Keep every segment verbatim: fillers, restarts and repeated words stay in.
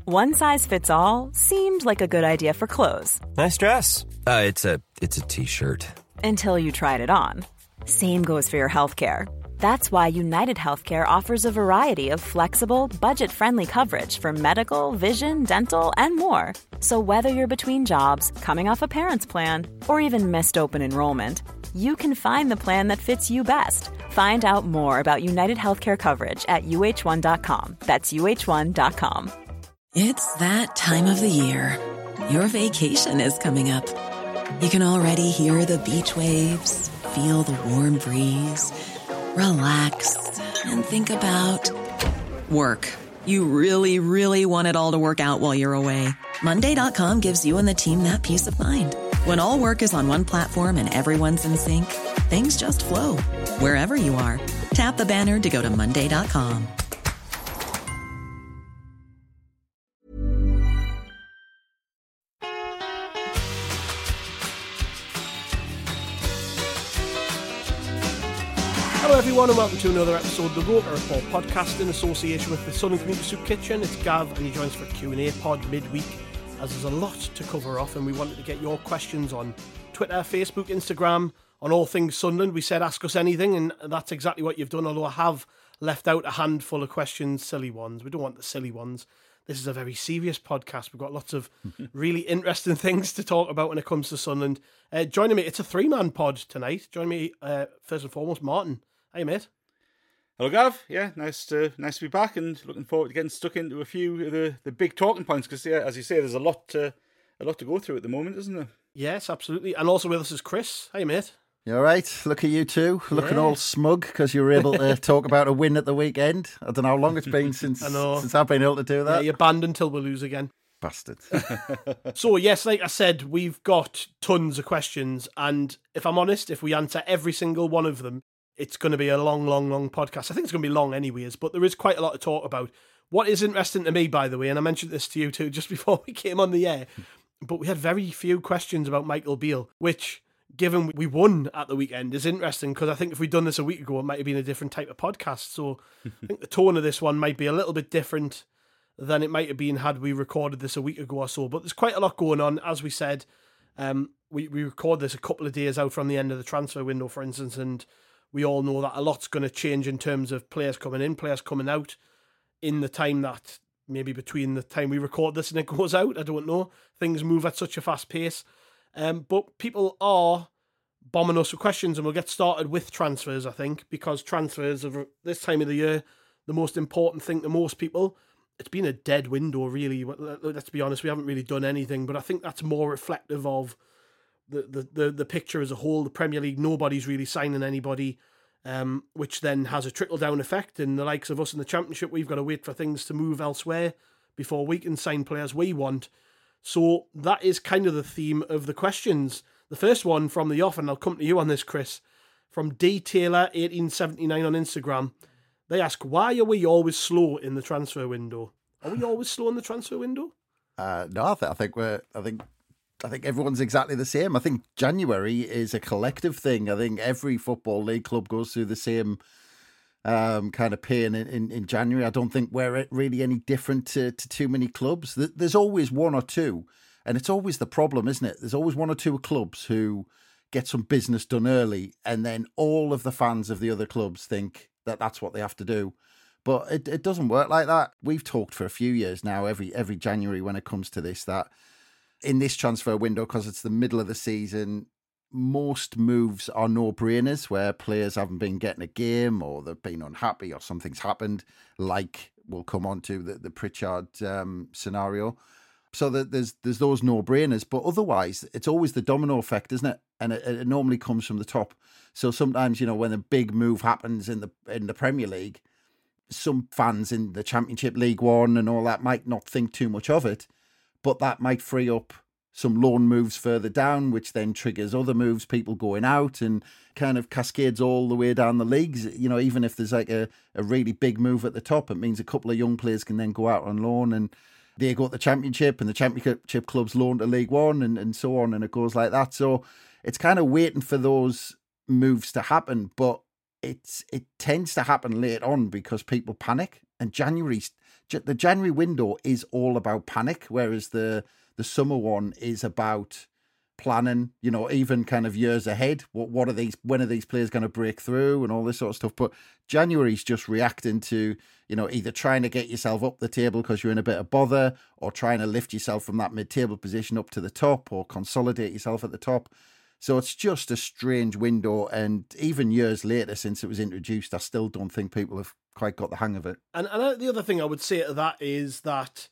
One size fits all seemed like a good idea for clothes. Nice dress. Uh, it's a it's a t-shirt. Until you tried it on. Same goes for your healthcare. That's why United Healthcare offers a variety of flexible, budget-friendly coverage for medical, vision, dental, and more. So whether you're between jobs, coming off a parent's plan, or even missed open enrollment, you can find the plan that fits you best. Find out more about United Healthcare coverage at U H one dot com. That's U H one dot com. It's that time of the year. Your vacation is coming up. You can already hear the beach waves, feel the warm breeze, relax, and think about work. You really, really want it all to work out while you're away. Monday dot com gives you and the team that peace of mind. When all work is on one platform and everyone's in sync, things just flow. Wherever you are, tap the banner to go to Monday dot com. Hello everyone and welcome to another episode of the Roker Report podcast in association with the Sunderland Community Soup Kitchen. It's Gav and he joins for a Q and A pod midweek as there's a lot to cover off and we wanted to get your questions on Twitter, Facebook, Instagram, on all things Sunderland. We said ask us anything and that's exactly what you've done, although I have left out a handful of questions, silly ones. We don't want the silly ones. This is a very serious podcast. We've got lots of really interesting things to talk about when it comes to Sunderland. Uh, joining me, it's a three-man pod tonight. Joining me, uh, first and foremost, Martin. Hey, mate. Hello, Gav. Yeah, nice to nice to be back and looking forward to getting stuck into a few of the, the big talking points because, yeah, as you say, there's a lot to, a lot to go through at the moment, isn't there? Yes, absolutely. And also with us is Chris. Hey, mate. You all right? Look at you two, looking Yeah. all smug because you were able to talk about a win at the weekend. I don't know how long it's been since, I know. since I've been able to do Yeah, that. you're banned until we lose again. Bastard. So, yes, like I said, we've got tons of questions. And if I'm honest, if we answer every single one of them, it's going to be a long, long, long podcast. I think it's going to be long anyways, but there is quite a lot to talk about. What is interesting to me, by the way, and I mentioned this to you too just before we came on the air, but we had very few questions about Michael Beale, which, given we won at the weekend, is interesting because I think if we'd done this a week ago, it might have been a different type of podcast. So I think the tone of this one might be a little bit different than it might have been had we recorded this a week ago or so. But there's quite a lot going on, as we said. Um, we, we record this a couple of days out from the end of the transfer window, for instance, and we all know that a lot's going to change in terms of players coming in, players coming out in the time that maybe between the time we record this and it goes out. I don't know. Things move at such a fast pace. Um, but people are bombing us with questions and we'll get started with transfers, I think, because transfers are this time of the year the most important thing to most people. It's been a dead window, really. Let's be honest, we haven't really done anything, but I think that's more reflective of The, the, the, the picture as a whole. The Premier League, nobody's really signing anybody, um, which then has a trickle-down effect. And the likes of us in the Championship, we've got to wait for things to move elsewhere before we can sign players we want. So that is kind of the theme of the questions. The first one from the off, and I'll come to you on this, Chris, from D Taylor eighteen seventy-nine on Instagram. They ask, why are we always slow in the transfer window? Are we always slow in the transfer window? Uh, no, I, th- I think we're... I think... I think everyone's exactly the same. I think January is a collective thing. I think every football league club goes through the same um, kind of pain in, in, in January. I don't think we're really any different to, to too many clubs. There's always one or two, and it's always the problem, isn't it? There's always one or two clubs who get some business done early, and then all of the fans of the other clubs think that that's what they have to do. But it, it doesn't work like that. We've talked for a few years now, every every January when it comes to this, that in this transfer window, because it's the middle of the season, most moves are no-brainers where players haven't been getting a game or they've been unhappy or something's happened, like we'll come on to the, the Pritchard um, scenario. So that there's there's those no-brainers, but otherwise it's always the domino effect, isn't it? And it, it normally comes from the top. So sometimes, you know, when a big move happens in the in the Premier League, some fans in the Championship, League One and all that might not think too much of it, but that might free up some loan moves further down, which then triggers other moves, people going out and kind of cascades all the way down the leagues. You know, even if there's like a, a really big move at the top, it means a couple of young players can then go out on loan and they go to the Championship and the Championship clubs loan to League One and, and so on. And it goes like that. So it's kind of waiting for those moves to happen, but it's it tends to happen late on because people panic. And January the January window is all about panic, whereas the the summer one is about planning, you know, even kind of years ahead. What what are these, when are these players going to break through and all this sort of stuff. But January's just reacting to, you know, either trying to get yourself up the table because you're in a bit of bother, or trying to lift yourself from that mid-table position up to the top, or consolidate yourself at the top. So it's just a strange window, and even years later since it was introduced, I still don't think people have quite got the hang of it. And, and the other thing I would say to that is that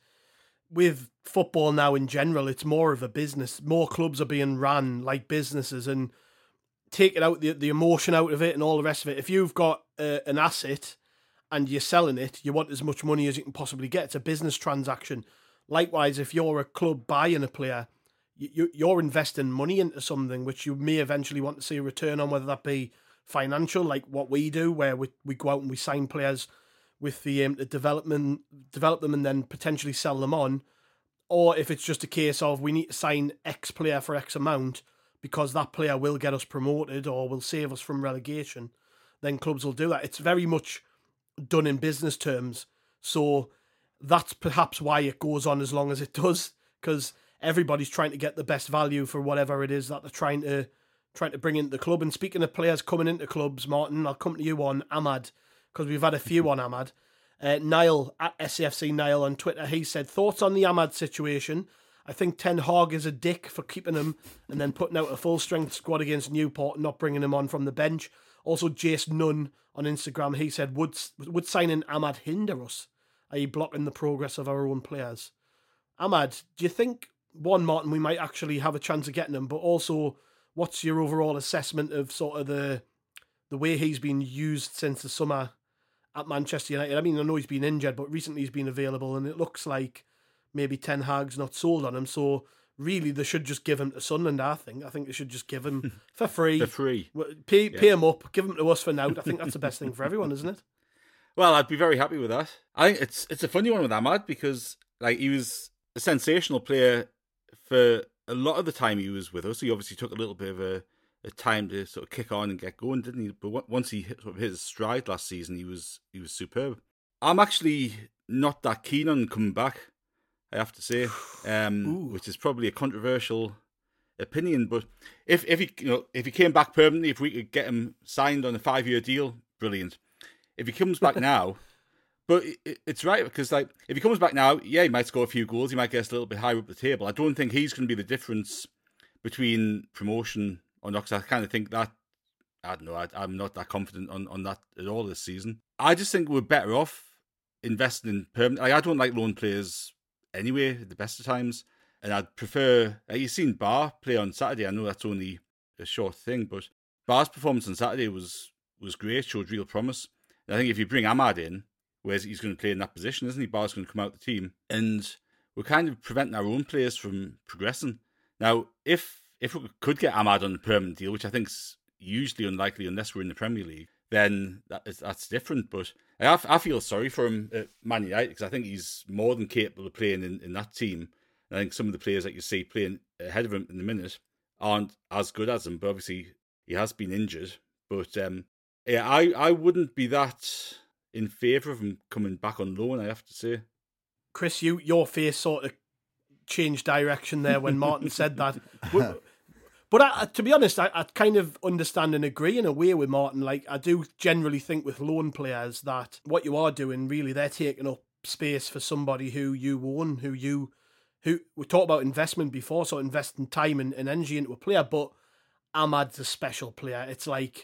with football now in general, it's more of a business. More clubs are being run like businesses, and taking out the, the emotion out of it and all the rest of it. If you've got uh, an asset and you're selling it, you want as much money as you can possibly get. It's a business transaction. Likewise, if you're a club buying a player, you, you're investing money into something which you may eventually want to see a return on, whether that be financial, like what we do, where we, we go out and we sign players with the aim to development, develop them and then potentially sell them on, or if it's just a case of we need to sign X player for X amount because that player will get us promoted or will save us from relegation, then clubs will do that. It's very much done in business terms. So that's perhaps why it goes on as long as it does, because everybody's trying to get the best value for whatever it is that they're trying to trying to bring into the club. And speaking of players coming into clubs, Martin, I'll come to you on Ahmad, because we've had a few on Ahmad. Uh, Niall, at S C F C Niall on Twitter, he said, thoughts on the Ahmad situation? I think Ten Hag is a dick for keeping him and then putting out a full-strength squad against Newport and not bringing him on from the bench. Also, Jace Nunn on Instagram, he said, would, would signing Ahmad hinder us? Are you blocking the progress of our own players? Ahmad, do you think, one, Martin, we might actually have a chance of getting him, but also, what's your overall assessment of sort of the the way he's been used since the summer at Manchester United? I mean, I know he's been injured, but recently he's been available, and it looks like maybe Ten Hag's not sold on him. So really, they should just give him to Sunderland, I think. I think they should just give him for free. For free. Pay, yeah. pay him up, give him to us for now. I think that's the best thing for everyone, isn't it? Well, I'd be very happy with that. I think it's it's a funny one with Ahmad, because like he was a sensational player for a lot of the time he was with us. He obviously took a little bit of a, a time to sort of kick on and get going, didn't he? But once he hit, sort of hit his stride last season, he was he was superb. I'm actually not that keen on coming back, I have to say, um, which is probably a controversial opinion. But if if he you know if he came back permanently, if we could get him signed on a five year deal, brilliant. If he comes back now, but it, it's right, because like if he comes back now, yeah, he might score a few goals, he might get us a little bit higher up the table. I don't think he's going to be the difference between promotion or not, because I kind of think that, I don't know, I, I'm not that confident on, on that at all this season. I just think we're better off investing in permanent. Like, I don't like loan players anyway at the best of times, and I'd prefer, like, you've seen Bar play on Saturday. I know that's only a short thing, but Bar's performance on Saturday was was great, showed real promise. I think if you bring Ahmad in, whereas he's going to play in that position, isn't he? Bar's going to come out the team, and we're kind of preventing our own players from progressing. Now, if if we could get Ahmad on a permanent deal, which I think's usually unlikely unless we're in the Premier League, then that is, that's different. But I, I feel sorry for him at Man United, because I think he's more than capable of playing in, in that team. And I think some of the players that you see playing ahead of him in the minute aren't as good as him, but obviously he has been injured. But um, yeah, I, I wouldn't be that in favour of him coming back on loan, I have to say. Chris, you your face sort of changed direction there when Martin said that. But, but I, to be honest, I, I kind of understand and agree in a way with Martin. Like, I do generally think with loan players that what you are doing, really, they're taking up space for somebody who you own, who you, who we talked about investment before, so investing time and, and energy into a player. But Ahmad's a special player. It's like,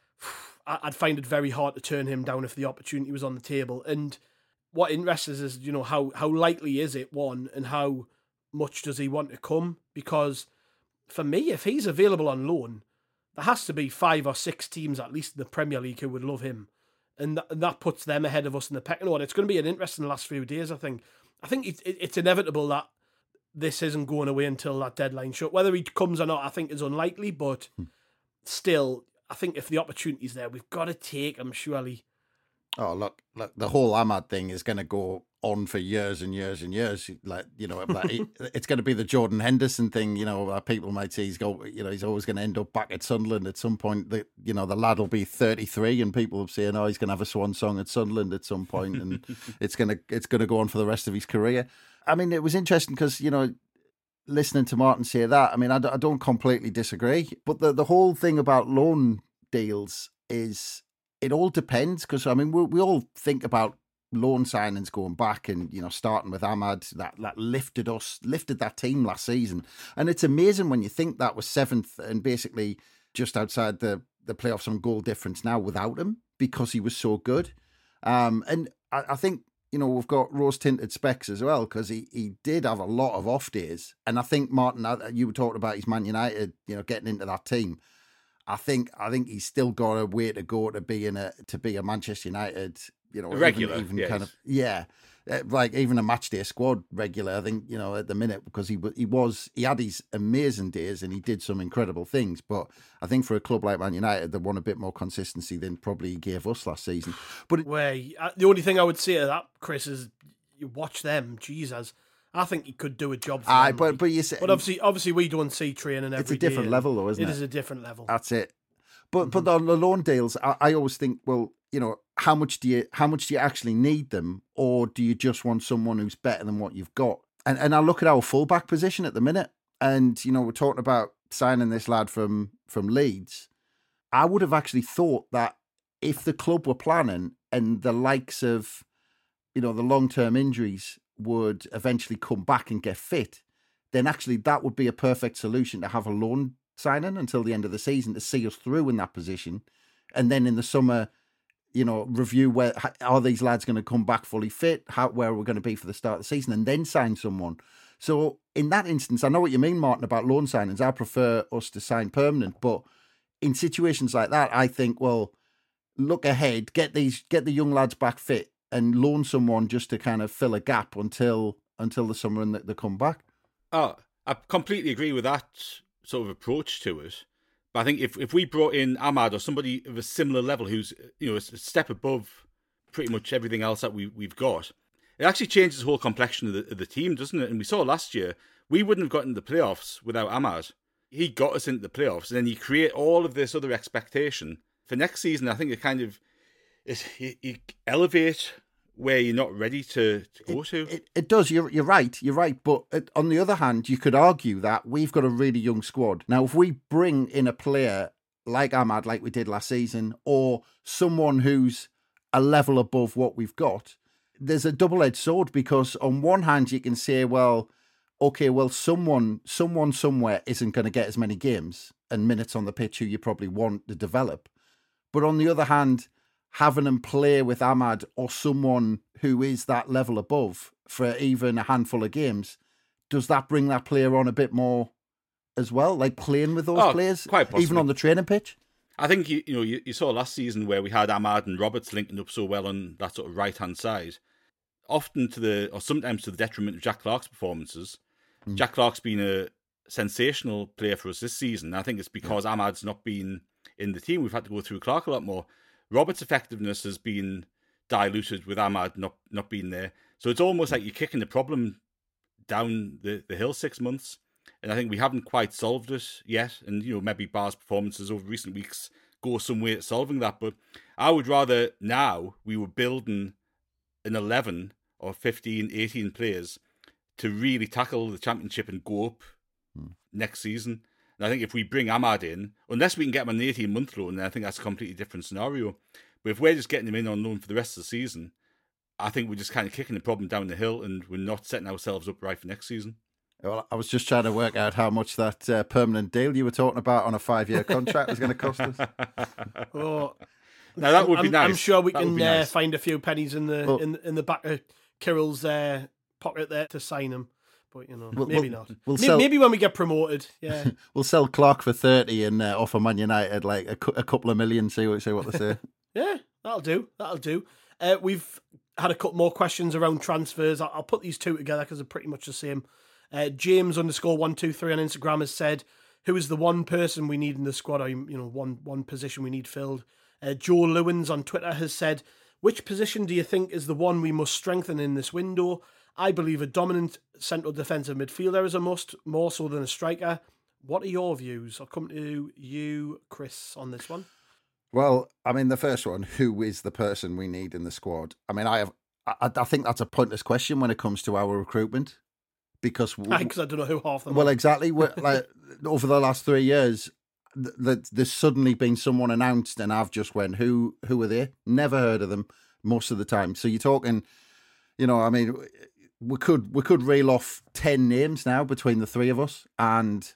I'd find it very hard to turn him down if the opportunity was on the table. And what interests us is, you know, how, how likely is it, one, and how much does he want to come? Because for me, if he's available on loan, there has to be five or six teams, at least in the Premier League, who would love him. And that, and that puts them ahead of us in the pecking order. It's going to be an interesting last few days, I think. I think it, it, it's inevitable that this isn't going away until that deadline shut. Whether he comes or not, I think is unlikely, but still, I think if the opportunity's there, we've got to take him, surely. Oh, look, look, the whole Ahmad thing is going to go on for years and years and years. Like, you know, like it, it's going to be the Jordan Henderson thing. You know, uh, people might say he's go, you know, he's always going to end up back at Sunderland at some point. The, you know, the lad will be thirty-three, and people will say, "Oh, he's going to have a swan song at Sunderland at some point," and it's going to it's going to go on for the rest of his career. I mean, it was interesting because, you know, listening to Martin say that, I mean, I, I don't completely disagree, but the the whole thing about loan deals is, it all depends, because I mean we we all think about loan signings going back, and you know, starting with Ahmad, that that lifted us, lifted that team last season, and it's amazing when you think that was seventh and basically just outside the the playoffs on goal difference now without him, because he was so good. Um, and I, I think, you know, we've got rose tinted specs as well, because he he did have a lot of off days, and I think Martin, you were talking about his Man United, you know, getting into that team. I think I think he's still got a way to go to be in a to be a Manchester United, you know, a regular, even, even yes. kind of yeah, like even a match day squad regular. I think, you know, at the minute, because he he was he had his amazing days and he did some incredible things. But I think for a club like Man United, they want a bit more consistency than probably he gave us last season. But it, Where the only thing I would say to that, Chris, is you watch them. Jesus, I think he could do a job for aye, them. but like. but you say, But obviously, obviously, we don't see training every it's a different day, level, though, isn't it? It is a different level. That's it. But Mm-hmm. but on the loan deals, I, I always think, well, you know, how much do you how much do you actually need them, or do you just want someone who's better than what you've got? And and I look at our fullback position at the minute, and you know, we're talking about signing this lad from from Leeds. I would have actually thought that if the club were planning, and the likes of, you know, the long term injuries would eventually come back and get fit, then actually that would be a perfect solution to have a loan signing until the end of the season to see us through in that position, and then in the summer, you know, review where are these lads going to come back fully fit, how where we're going to be for the start of the season, and then sign someone. So in that instance, I know what you mean, Martin, about loan signings. I prefer us to sign permanent, but in situations like that, I think, well, look ahead, get these get the young lads back fit, and loan someone just to kind of fill a gap until until the summer and they come back. Oh, I completely agree with that sort of approach to it. But I think if, if we brought in Ahmad or somebody of a similar level who's, you know, a step above pretty much everything else that we, we've got, it actually changes the whole complexion of the, of the team, doesn't it? And we saw last year, we wouldn't have gotten the playoffs without Ahmad. He got us into the playoffs, and then you create all of this other expectation. For next season, I think it kind of, is you, you elevate where you're not ready to, to go it, to. It, it does. You're you're right. You're right. But it, on the other hand, you could argue that we've got a really young squad. Now, if we bring in a player like Ahmad, like we did last season, or someone who's a level above what we've got, there's a double-edged sword, because on one hand, you can say, well, okay, well, someone, someone somewhere isn't going to get as many games and minutes on the pitch who you probably want to develop. But on the other hand, having him play with Ahmad or someone who is that level above for even a handful of games, does that bring that player on a bit more as well? Like playing with those Oh, players, quite possibly. even on the training pitch? I think you you know you, you saw last season where we had Ahmad and Roberts linking up so well on that sort of right hand side, often to the or sometimes to the detriment of Jack Clarke's performances. Mm. Jack Clarke's been a sensational player for us this season. I think it's because yeah. Ahmad's not been in the team. We've had to go through Clarke a lot more. Roberts' effectiveness has been diluted with Ahmad not not being there, so it's almost like you're kicking the problem down the, the hill six months. And I think we haven't quite solved it yet. And, you know, maybe Bar's performances over recent weeks go some way at solving that. But I would rather now we were building an eleven or fifteen, eighteen players to really tackle the championship and go up hmm. next season. And I think if we bring Ahmad in, unless we can get him on an eighteen-month loan, then I think that's a completely different scenario. But if we're just getting him in on loan for the rest of the season, I think we're just kind of kicking the problem down the hill and we're not setting ourselves up right for next season. Well, I was just trying to work out how much that uh, permanent deal you were talking about on a five-year contract was going to cost us. Oh, now that would be I'm, nice. I'm sure we that can uh, nice. find a few pennies in the well, in in the back of Kirill's uh, pocket there to sign him, but you know, we'll, maybe we'll, not. We'll maybe, sell, maybe when we get promoted, yeah. We'll sell Clarke for thirty and uh, offer Man United like a, a couple of million. See what see what they say. Yeah, that'll do. That'll do. Uh, we've had a couple more questions around transfers. I'll, I'll put these two together because they're pretty much the same. Uh, James underscore one two three on Instagram has said, "Who is the one person we need in the squad? Or you know, one one position we need filled?" Uh, Joe Lewins on Twitter has said, Which position do you think is the one we must strengthen in this window? I believe a dominant central defensive midfielder is a must, more so than a striker. What are your views? I'll come to you, Chris, on this one. Well, I mean, the first one, who is the person we need in the squad? I mean, I have, I, I think that's a pointless question when it comes to our recruitment, because because I don't know who half them. Well, are. exactly. Like over the last three years, th- th- there's suddenly been someone announced, and I've just went, who, who are they? Never heard of them most of the time. So you're talking, you know, I mean, we could we could reel off ten names now between the three of us, and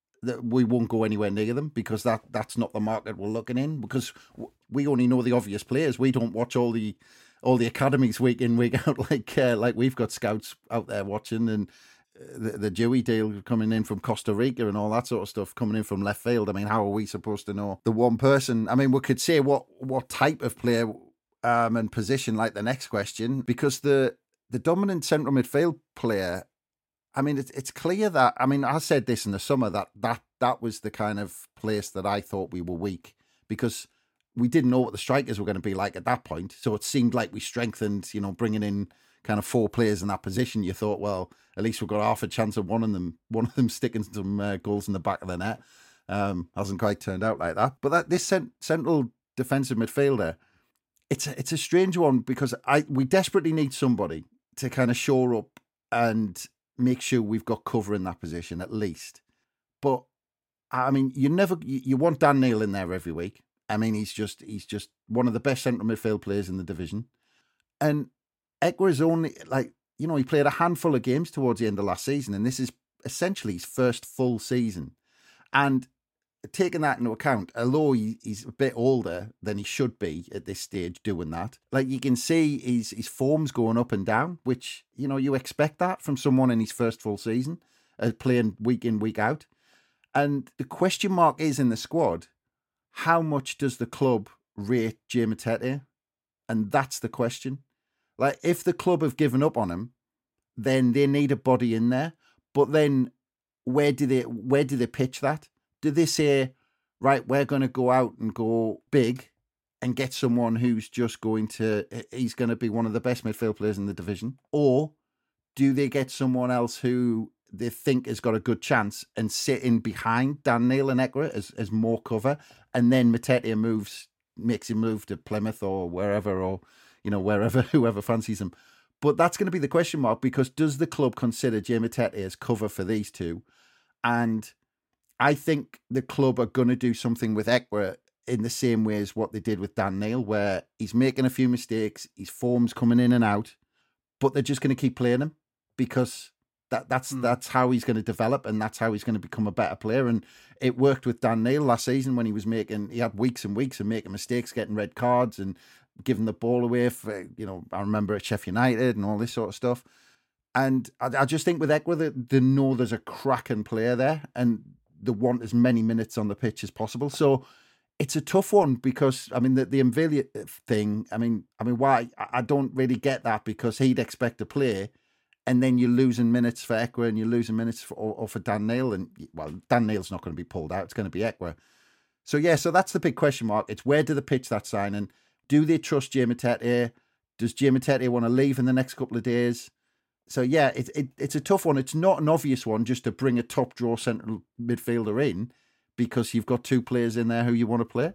we won't go anywhere near them because that, that's not the market we're looking in, because we only know the obvious players. We don't watch all the all the academies week in, week out like uh, like we've got scouts out there watching, and the, the Dewey deal coming in from Costa Rica and all that sort of stuff coming in from left field. I mean, how are we supposed to know the one person? I mean, we could say what, what type of player um, and position, like the next question, because the, the dominant central midfield player, I mean, it's it's clear that, I mean, I said this in the summer, that, that that was the kind of place that I thought we were weak, because we didn't know what the strikers were going to be like at that point. So it seemed like we strengthened, you know, bringing in kind of four players in that position. You thought, well, at least we've got half a chance of one of them, one of them sticking some uh, goals in the back of the net. Um, hasn't quite turned out like that. But that this cent- central defensive midfielder, it's a, it's a strange one, because I we desperately need somebody to kind of shore up and make sure we've got cover in that position at least. But I mean, you never you, you want Dan Neil in there every week. I mean, he's just he's just one of the best central midfield players in the division. And Ekwa is only, like, you know, he played a handful of games towards the end of last season, and this is essentially his first full season. And taking that into account, although he, he's a bit older than he should be at this stage doing that, like, you can see his, his form's going up and down, which, you know, you expect that from someone in his first full season, uh, playing week in, week out. And the question mark is in the squad, how much does the club rate Jay Matete? And that's the question. Like, if the club have given up on him, then they need a body in there. But then where do they where do they pitch that? Do they say, right, we're going to go out and go big and get someone who's just going to, he's going to be one of the best midfield players in the division? Or do they get someone else who they think has got a good chance and sit in behind Dan Neil and Ekra as, as more cover, and then Matete moves, makes him move to Plymouth or wherever, or, you know, wherever, whoever fancies him. But that's going to be the question mark, because does the club consider Jay Matete as cover for these two? And I think the club are going to do something with Ekwa in the same way as what they did with Dan Neil, where he's making a few mistakes, his form's coming in and out, but they're just going to keep playing him, because that that's mm. that's how he's going to develop, and that's how he's going to become a better player. And it worked with Dan Neil last season when he was making, he had weeks and weeks of making mistakes, getting red cards and giving the ball away for, you know, I remember at Sheffield United and all this sort of stuff. And I, I just think with Ekwa, they, they know there's a cracking player there, and they want as many minutes on the pitch as possible. So it's a tough one, because, I mean, the, the Mvila thing, I mean, I mean, why? I don't really get that, because he'd expect to play, and then you're losing minutes for Ekwa and you're losing minutes for, or, or for Dan Neil. And, well, Dan Neil's not going to be pulled out. It's going to be Ekwa. So, yeah, so that's the big question mark. It's where do they pitch that signing? Do they trust Jay Matete? Does Jay Matete want to leave in the next couple of days? So, yeah, it, it, it's a tough one. It's not an obvious one just to bring a top draw central midfielder in, because you've got two players in there who you want to play.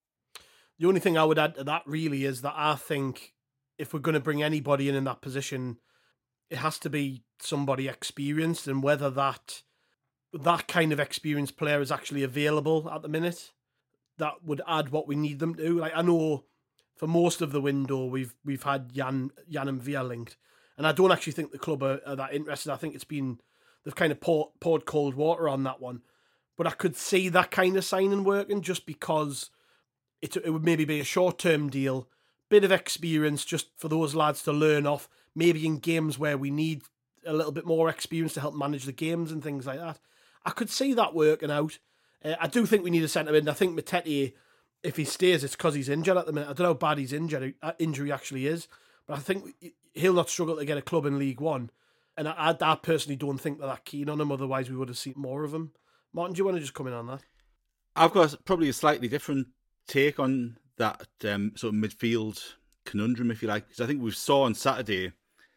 The only thing I would add to that really is that I think if we're going to bring anybody in in that position, it has to be somebody experienced, and whether that that kind of experienced player is actually available at the minute, that would add what we need them to. Like, I know for most of the window we've we've had Jan Jan Mvila linked, and I don't actually think the club are, are that interested. I think it's been, they've kind of poured, poured cold water on that one. But I could see that kind of signing working, just because it, it would maybe be a short-term deal, bit of experience just for those lads to learn off, maybe in games where we need a little bit more experience to help manage the games and things like that. I could see that working out. Uh, I do think we need a centre mid. I think Matete, if he stays, it's because he's injured at the minute. I don't know how bad his injury, uh, injury actually is, but I think he'll not struggle to get a club in League One. And I, I, I personally don't think they're that keen on him, otherwise we would have seen more of him. Martin, do you want to just come in on that? I've got probably a slightly different take on that um, sort of midfield conundrum, if you like, because I think we saw on Saturday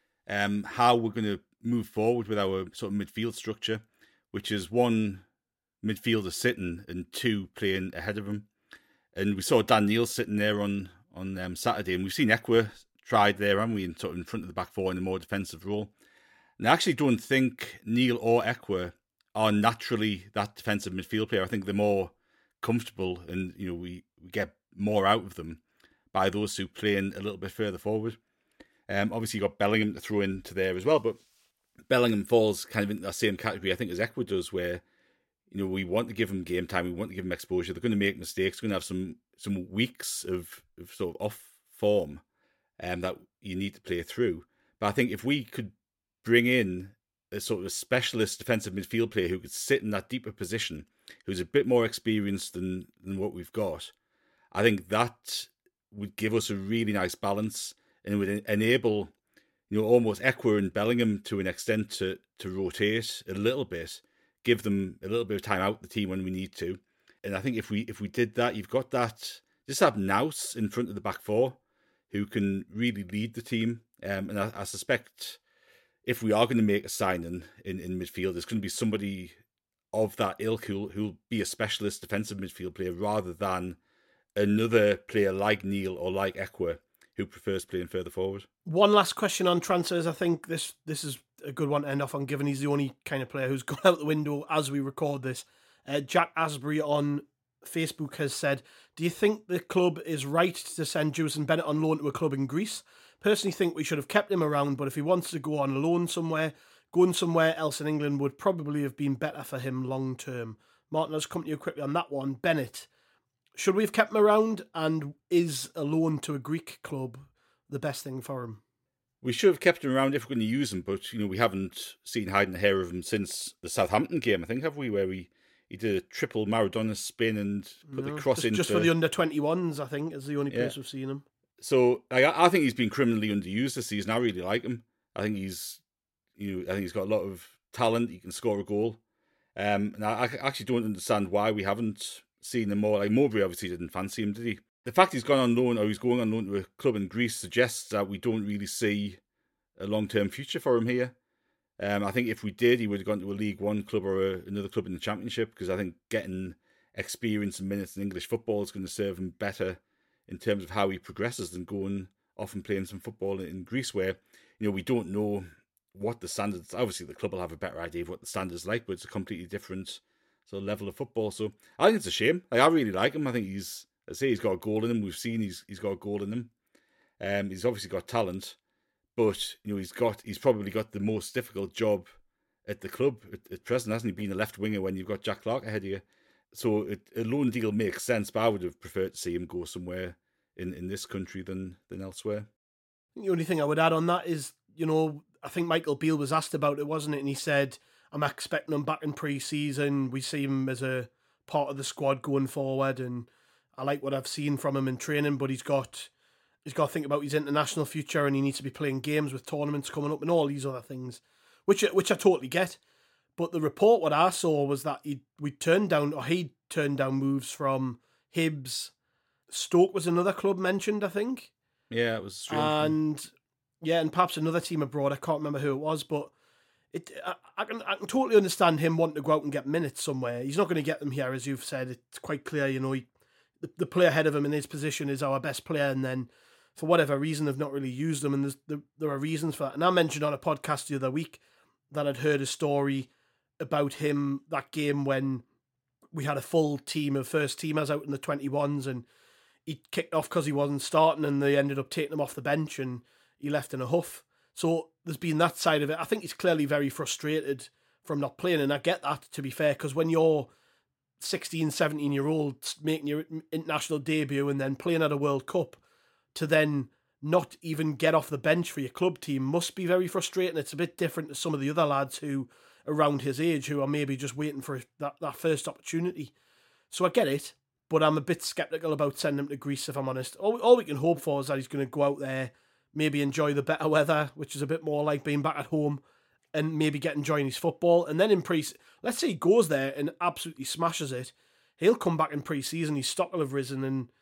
um, how we're going to move forward with our sort of midfield structure, which is one midfielder sitting and two playing ahead of him. And we saw Dan Neil sitting there on on um, Saturday, and we've seen Ekwah tried there, haven't we, in sort of in front of the back four in a more defensive role. And I actually don't think Neil or Ekwah are naturally that defensive midfield player. I think they're more comfortable, and you know we, we get more out of them by those two playing a little bit further forward. Um, obviously, you've got Bellingham to throw into there as well, but Bellingham falls kind of in that same category, I think, as Ekwah does, where you know we want to give him game time, we want to give him exposure. They're going to make mistakes, they're going to have some some weeks of, of sort of off form um, that you need to play through. But I think if we could bring in a sort of a specialist defensive midfield player who could sit in that deeper position, who's a bit more experienced than, than what we've got, I think that would give us a really nice balance and it would enable, you know, almost Ekwah and Bellingham to an extent to, to rotate a little bit, give them a little bit of time out the team when we need to. And I think if we if we did that, you've got that, just have Nous in front of the back four who can really lead the team. Um, and I, I suspect if we are going to make a signing in, in midfield, it's going to be somebody of that ilk who'll, who'll be a specialist defensive midfield player rather than another player like Neil or like Ekwah who prefers playing further forward. One last question on transfers. I think this this is a good one to end off on, given he's the only kind of player who's gone out the window as we record this. Uh, Jack Asbury on Facebook has said, do you think the club is right to send Jewison Bennett on loan to a club in Greece? Personally think we should have kept him around, but if he wants to go on loan somewhere, going somewhere else in England would probably have been better for him long term. Martin, I'll just come to you quickly on that one. Bennett, should we have kept him around, and is a loan to a Greek club the best thing for him? We should have kept him around if we're going to use him, but you know we haven't seen hide and hair of him since the Southampton game, I think, have we? Where we he did a triple Maradona spin and put no, the cross just, in just for the under twenty-ones. I think is the only place yeah. we've seen him. So I, I think he's been criminally underused this season. I really like him. I think he's, you know, I think he's got a lot of talent. He can score a goal. Um, and I, I actually don't understand why we haven't seen him more. Like Mowbray obviously didn't fancy him, did he? The fact he's gone on loan, or he's going on loan to a club in Greece, suggests that we don't really see a long-term future for him here. Um, I think if we did, he would have gone to a League One club or a, another club in the Championship, because I think getting experience and minutes in English football is going to serve him better in terms of how he progresses than going off and playing some football in Greece, where you know we don't know what the standards. Obviously, the club will have a better idea of what the standards like, but it's a completely different sort of level of football. So I think it's a shame. Like, I really like him. I think he's, I say, he's got a goal in him. We've seen he's he's got a goal in him. Um, he's obviously got talent. But you know he's got he's probably got the most difficult job at the club at, at present, hasn't he? Being a left winger when you've got Jack Clarke ahead of you, so it, a loan deal makes sense. But I would have preferred to see him go somewhere in, in this country than than elsewhere. The only thing I would add on that is, you know, I think Michael Beale was asked about it, wasn't it? And he said, "I'm expecting him back in pre-season. We see him as a part of the squad going forward, and I like what I've seen from him in training. But he's got." He's got to think about his international future, and he needs to be playing games with tournaments coming up and all these other things, which which I totally get. But the report, what I saw, was that he we turned down, or he turned down moves from Hibs. Stoke was another club mentioned, I think. Yeah, it was strange. And yeah, and perhaps another team abroad. I can't remember who it was, but it I, I can I can totally understand him wanting to go out and get minutes somewhere. He's not going to get them here, as you've said. It's quite clear, you know, he, the, the player ahead of him in his position is our best player, and then for whatever reason, they've not really used them, and there's, there, there are reasons for that. And I mentioned on a podcast the other week that I'd heard a story about him, that game when we had a full team of first teamers out in the twenty-ones, and he kicked off because he wasn't starting, and they ended up taking him off the bench, and he left in a huff. So there's been that side of it. I think he's clearly very frustrated from not playing, and I get that, to be fair, because when you're sixteen, seventeen-year-old making your international debut and then playing at a World Cup, to then not even get off the bench for your club team must be very frustrating. It's a bit different to some of the other lads who around his age who are maybe just waiting for that, that first opportunity. So I get it, but I'm a bit sceptical about sending him to Greece, if I'm honest. All, all we can hope for is that he's going to go out there, maybe enjoy the better weather, which is a bit more like being back at home, and maybe get enjoying his football. And then in pre, let's say he goes there and absolutely smashes it, he'll come back in pre-season, his stock will have risen, and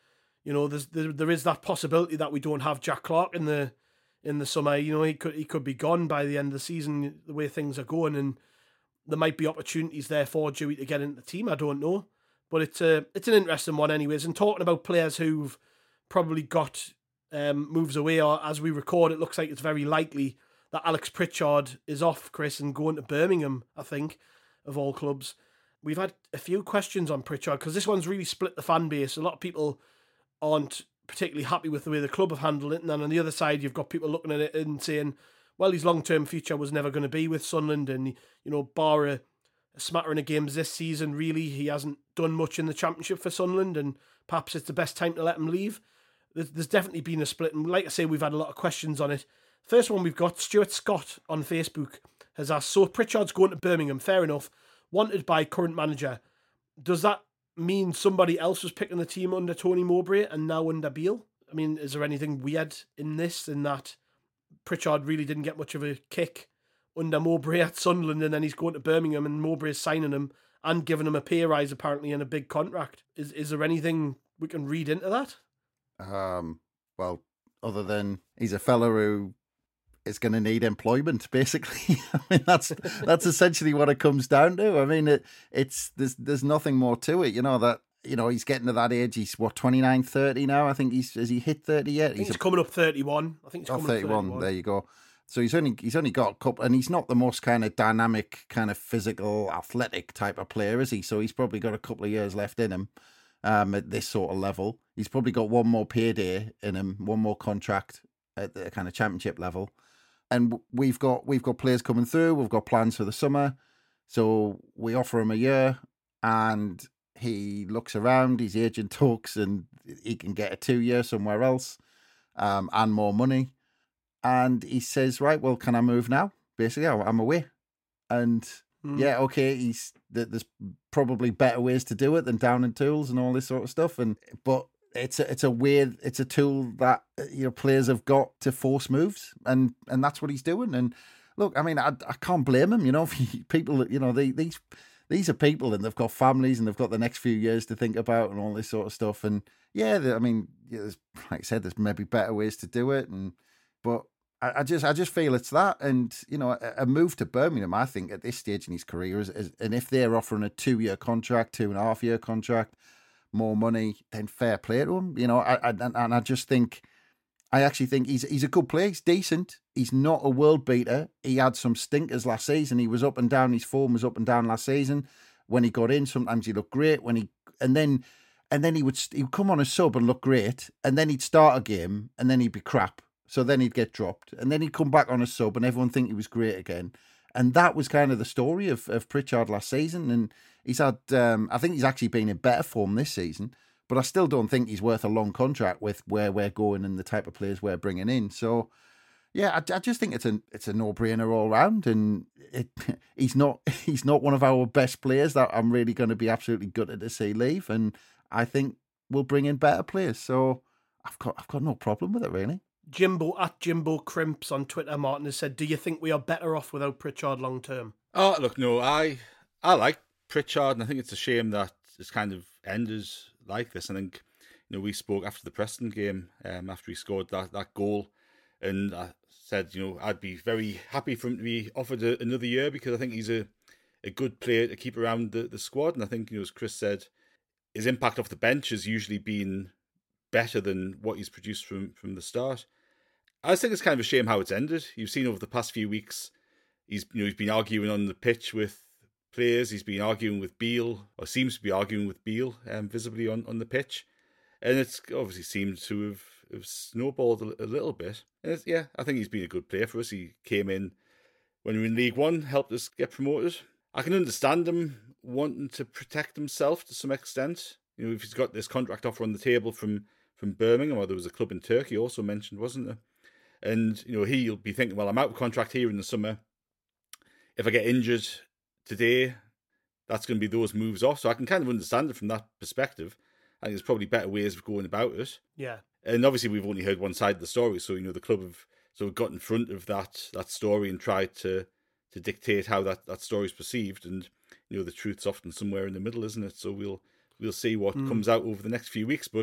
you know, there's there, there is that possibility that we don't have Jack Clark in the in the summer. You know, he could he could be gone by the end of the season, the way things are going, and there might be opportunities there for Dewey to get into the team. I don't know, but it's a it's an interesting one, anyways. And talking about players who've probably got um, moves away, or as we record, it looks like it's very likely that Alex Pritchard is off, Chris, and going to Birmingham, I think, of all clubs. We've had a few questions on Pritchard because this one's really split the fan base. A lot of people aren't particularly happy with the way the club have handled it, and then on the other side, you've got people looking at it and saying, well, his long-term future was never going to be with Sunderland, and, you know, bar a, a smattering of games this season, really, he hasn't done much in the Championship for Sunderland, and perhaps it's the best time to let him leave. There's, there's definitely been a split, and like I say, we've had a lot of questions on it. First one we've got, Stuart Scott on Facebook has asked, so Pritchard's going to Birmingham, fair enough, wanted by current manager. Does that mean somebody else was picking the team under Tony Mowbray and now under Beale? I mean, is there anything weird in this, in that Pritchard really didn't get much of a kick under Mowbray at Sunderland, and then he's going to Birmingham and Mowbray's signing him and giving him a pay rise apparently and a big contract? Is is there anything we can read into that? Um, well, other than he's a fella who is going to need employment, basically. I mean, that's that's essentially what it comes down to. I mean, it it's there's there's nothing more to it. You know that you know he's getting to that age. He's what twenty-nine, thirty now. I think he's has he hit thirty yet? I think he's, he's a, coming up thirty-one. I think he's oh, coming thirty-one. up thirty-one. There you go. So he's only he's only got a couple, and he's not the most kind of dynamic, kind of physical, athletic type of player, is he? So he's probably got a couple of years left in him um, at this sort of level. He's probably got one more payday in him, one more contract at the kind of Championship level. And we've got we've got players coming through. We've got plans for the summer, so we offer him a year, and he looks around. His agent talks, and he can get a two year somewhere else, um, and more money. And he says, "Right, well, can I move now? Basically, I'm away." And mm. yeah, okay, he's there's probably better ways to do it than down in tools and all this sort of stuff. And but. It's a, it's a weird, it's a tool that, you know, players have got to force moves, and, and that's what he's doing. And look, I mean, I, I can't blame him, you know, people, you know, they, these, these are people, and they've got families, and they've got the next few years to think about and all this sort of stuff. And yeah, I mean, there's, like I said, there's maybe better ways to do it. And, but I, I just, I just feel it's that. And, you know, a, a move to Birmingham, I think at this stage in his career is, is and if they're offering a two year contract, two and a half year contract, more money, then fair play to him. You know, I, I and I just think, I actually think he's he's a good player. He's decent. He's not a world beater. He had some stinkers last season. He was up and down. His form was up and down last season. When he got in, sometimes he looked great. When he and then and then he would he would come on a sub and look great, and then he'd start a game and then he'd be crap. So then he'd get dropped, and then he'd come back on a sub, and everyone think he was great again. And that was kind of the story of, of Pritchard last season. And he's had, um, I think he's actually been in better form this season, but I still don't think he's worth a long contract with where we're going and the type of players we're bringing in. So, yeah, I, I just think it's a it's a no brainer all round. And it, he's not he's not one of our best players that I'm really going to be absolutely gutted to see leave. And I think we'll bring in better players. So I've got I've got no problem with it, really. Jimbo at Jimbo Crimps on Twitter, Martin, has said, do you think we are better off without Pritchard long term? Oh, look, no, I I like Pritchard, and I think it's a shame that it's kind of ended like this. I think, you know, we spoke after the Preston game, um, after he scored that, that goal, and I said, you know, I'd be very happy for him to be offered a, another year, because I think he's a, a good player to keep around the, the squad. And I think, you know, as Chris said, his impact off the bench has usually been better than what he's produced from, from the start. I just think it's kind of a shame how it's ended. You've seen over the past few weeks, he's you know he's been arguing on the pitch with players. He's been arguing with Beale, or seems to be arguing with Beale, um, visibly on, on the pitch, and it's obviously seemed to have, have snowballed a, a little bit. And it's, yeah, I think he's been a good player for us. He came in when we were in League One, helped us get promoted. I can understand him wanting to protect himself to some extent. You know, if he's got this contract offer on the table from from Birmingham, or there was a club in Turkey also mentioned, wasn't there? And, you know, he'll be thinking, well, I'm out of contract here in the summer. If I get injured today, that's going to be those moves off. So I can kind of understand it from that perspective. I think there's probably better ways of going about it. Yeah. And obviously we've only heard one side of the story. So, you know, the club have sort of got in front of that that story and tried to to dictate how that, that story is perceived. And, you know, the truth's often somewhere in the middle, isn't it? So we'll we'll see what mm. comes out over the next few weeks. But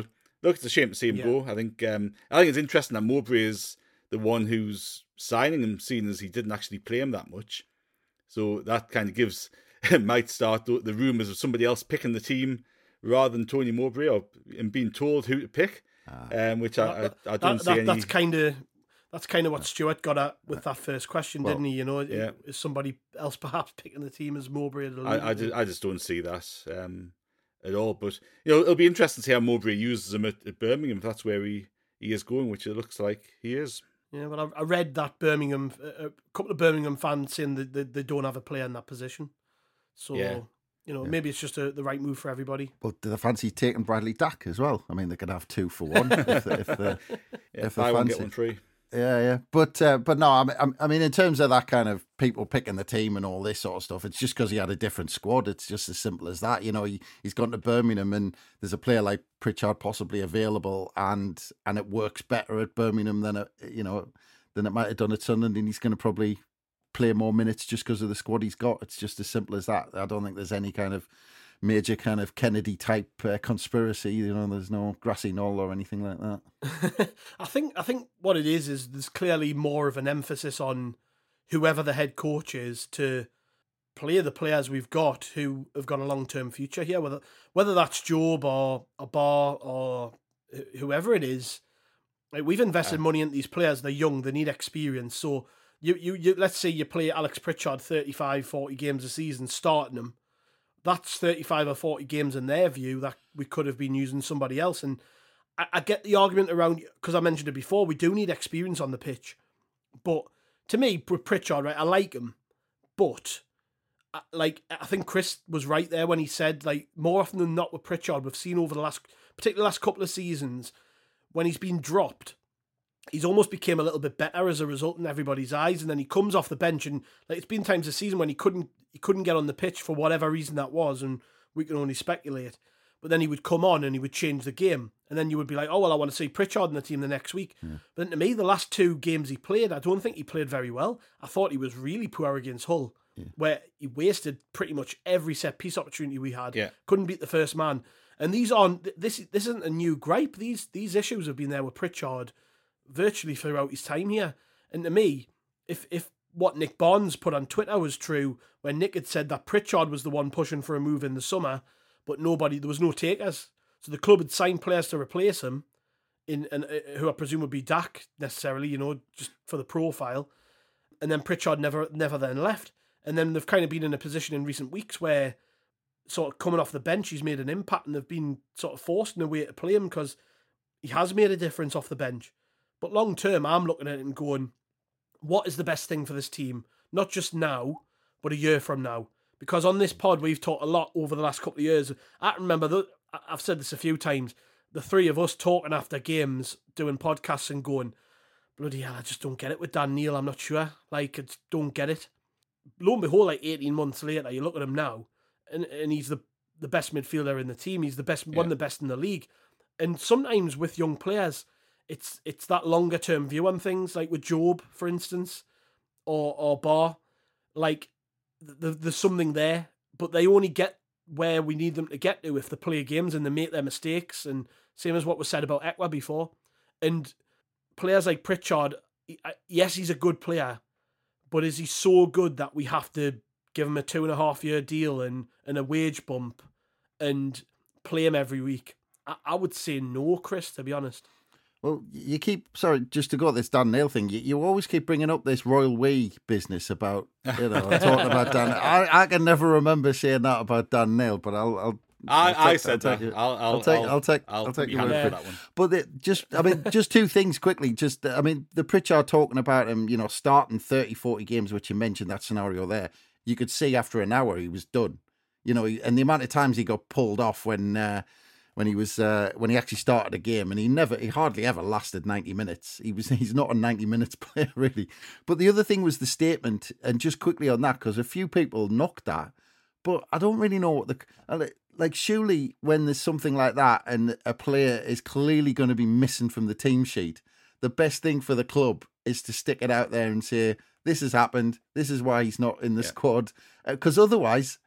look, it's a shame to see him Yeah. go. I think um, I think it's interesting that Mowbray is the one who's signing him, seeing as he didn't actually play him that much. So that kind of gives might start the, the rumours of somebody else picking the team rather than Tony Mowbray, or and being told who to pick, um, which I, I, I don't that, see that, any. That's kind of that's kind of what Stuart got at with that first question, Well, didn't he? You know, yeah. is somebody else perhaps picking the team as Mowbray? I, I, just, I just don't see that um, at all. But you know, it'll be interesting to see how Mowbray uses him at, at Birmingham. If that's where he, he is going, which it looks like he is. Yeah, but I, I read that Birmingham, a couple of Birmingham fans saying that they, they don't have a player in that position. So, Yeah. you know, maybe it's just a, the right move for everybody. But do they fancy taking Bradley Dack as well? I mean, they could have two for one if, they, if, they, Yeah, if they buy one, fancy. get one free. Yeah, yeah, but uh, but no, I mean, I mean, in terms of that kind of people picking the team and all this sort of stuff, it's just because he had a different squad. It's just as simple as that. You know, he he's gone to Birmingham, and there's a player like Pritchard possibly available, and and it works better at Birmingham than it, you know, than it might have done at Sunderland, and he's going to probably play more minutes just because of the squad he's got. It's just as simple as that. I don't think there's any kind of major kind of Kennedy type uh, conspiracy. You know, there's no grassy knoll or anything like that. I think I think what it is is there's clearly more of an emphasis on whoever the head coach is to play the players we've got who have got a long term future here. Whether whether that's Job or a Bar or whoever it is, like we've invested money into these players. They're young, they need experience. So you you, you let's say you play Alex Pritchard thirty-five, forty games a season, starting them. That's thirty-five or forty games in their view that we could have been using somebody else. And I, I get the argument around, because I mentioned it before, we do need experience on the pitch. But to me, with Pritchard, right, I like him. But, I, like, I think Chris was right there when he said, like, more often than not with Pritchard, we've seen over the last, particularly the last couple of seasons, when he's been dropped, he's almost became a little bit better as a result in everybody's eyes, and then he comes off the bench, and like it's been times this season when he couldn't he couldn't get on the pitch for whatever reason that was, and we can only speculate. But then he would come on and he would change the game, and then you would be like, oh well, I want to see Pritchard in the team the next week. Yeah. But then to me, the last two games he played, I don't think he played very well. I thought he was really poor against Hull, yeah. where he wasted pretty much every set piece opportunity we had. Yeah. Couldn't beat the first man. And these aren't this this isn't a new gripe. These these issues have been there with Pritchard virtually throughout his time here. And to me, if if what Nick Barnes put on Twitter was true, when Nick had said that Pritchard was the one pushing for a move in the summer, but nobody, there was no takers. So the club had signed players to replace him, in and uh, who I presume would be Dack necessarily, you know, just for the profile. And then Pritchard never never then left. And then they've kind of been in a position in recent weeks where sort of coming off the bench, he's made an impact, and they've been sort of forced in a way to play him because he has made a difference off the bench. But long term, I'm looking at it and going, what is the best thing for this team? Not just now, but a year from now. Because on this pod, we've talked a lot over the last couple of years. I remember, the, I've said this a few times, the three of us talking after games, doing podcasts and going, bloody hell, I just don't get it with Dan Neil. I'm not sure. Like, I just don't get it. Lo and behold, like eighteen months later, you look at him now, and, and he's the, the best midfielder in the team. He's the best, yeah. one of the best in the league. And sometimes with young players, It's it's that longer term view on things, like with Job, for instance, or or Bar. Like th- there's something there, but they only get where we need them to get to if they play games and they make their mistakes. And same as what was said about Ekwa before. And players like Pritchard, yes, he's a good player, but is he so good that we have to give him a two and a half year deal and, and a wage bump and play him every week? I, I would say no, Chris, to be honest. Well, you keep, sorry, just to go at this Dan Neil thing, you, you always keep bringing up this Royal We business about, you know, talking about Dan. I, I can never remember saying that about Dan Neil, but I'll, I'll I, I'll take, I said I'll that. Take I'll, I'll, I'll take, I'll, I'll take, I'll, I'll take your your word for for that one. But it, just, I mean, just two things quickly. Just, I mean, the Pritchard talking about him, you know, starting thirty, forty games, which you mentioned that scenario there. You could see after an hour he was done, you know, and the amount of times he got pulled off when. Uh, When he was uh, when he actually started a game, and he never, he hardly ever lasted ninety minutes. He was he's not a ninety minutes player really. But the other thing was the statement, and just quickly on that, because a few people knocked that, but I don't really know what the like. Surely when there's something like that, and a player is clearly going to be missing from the team sheet, the best thing for the club is to stick it out there and say this has happened. This is why he's not in the yeah. squad, because uh, otherwise.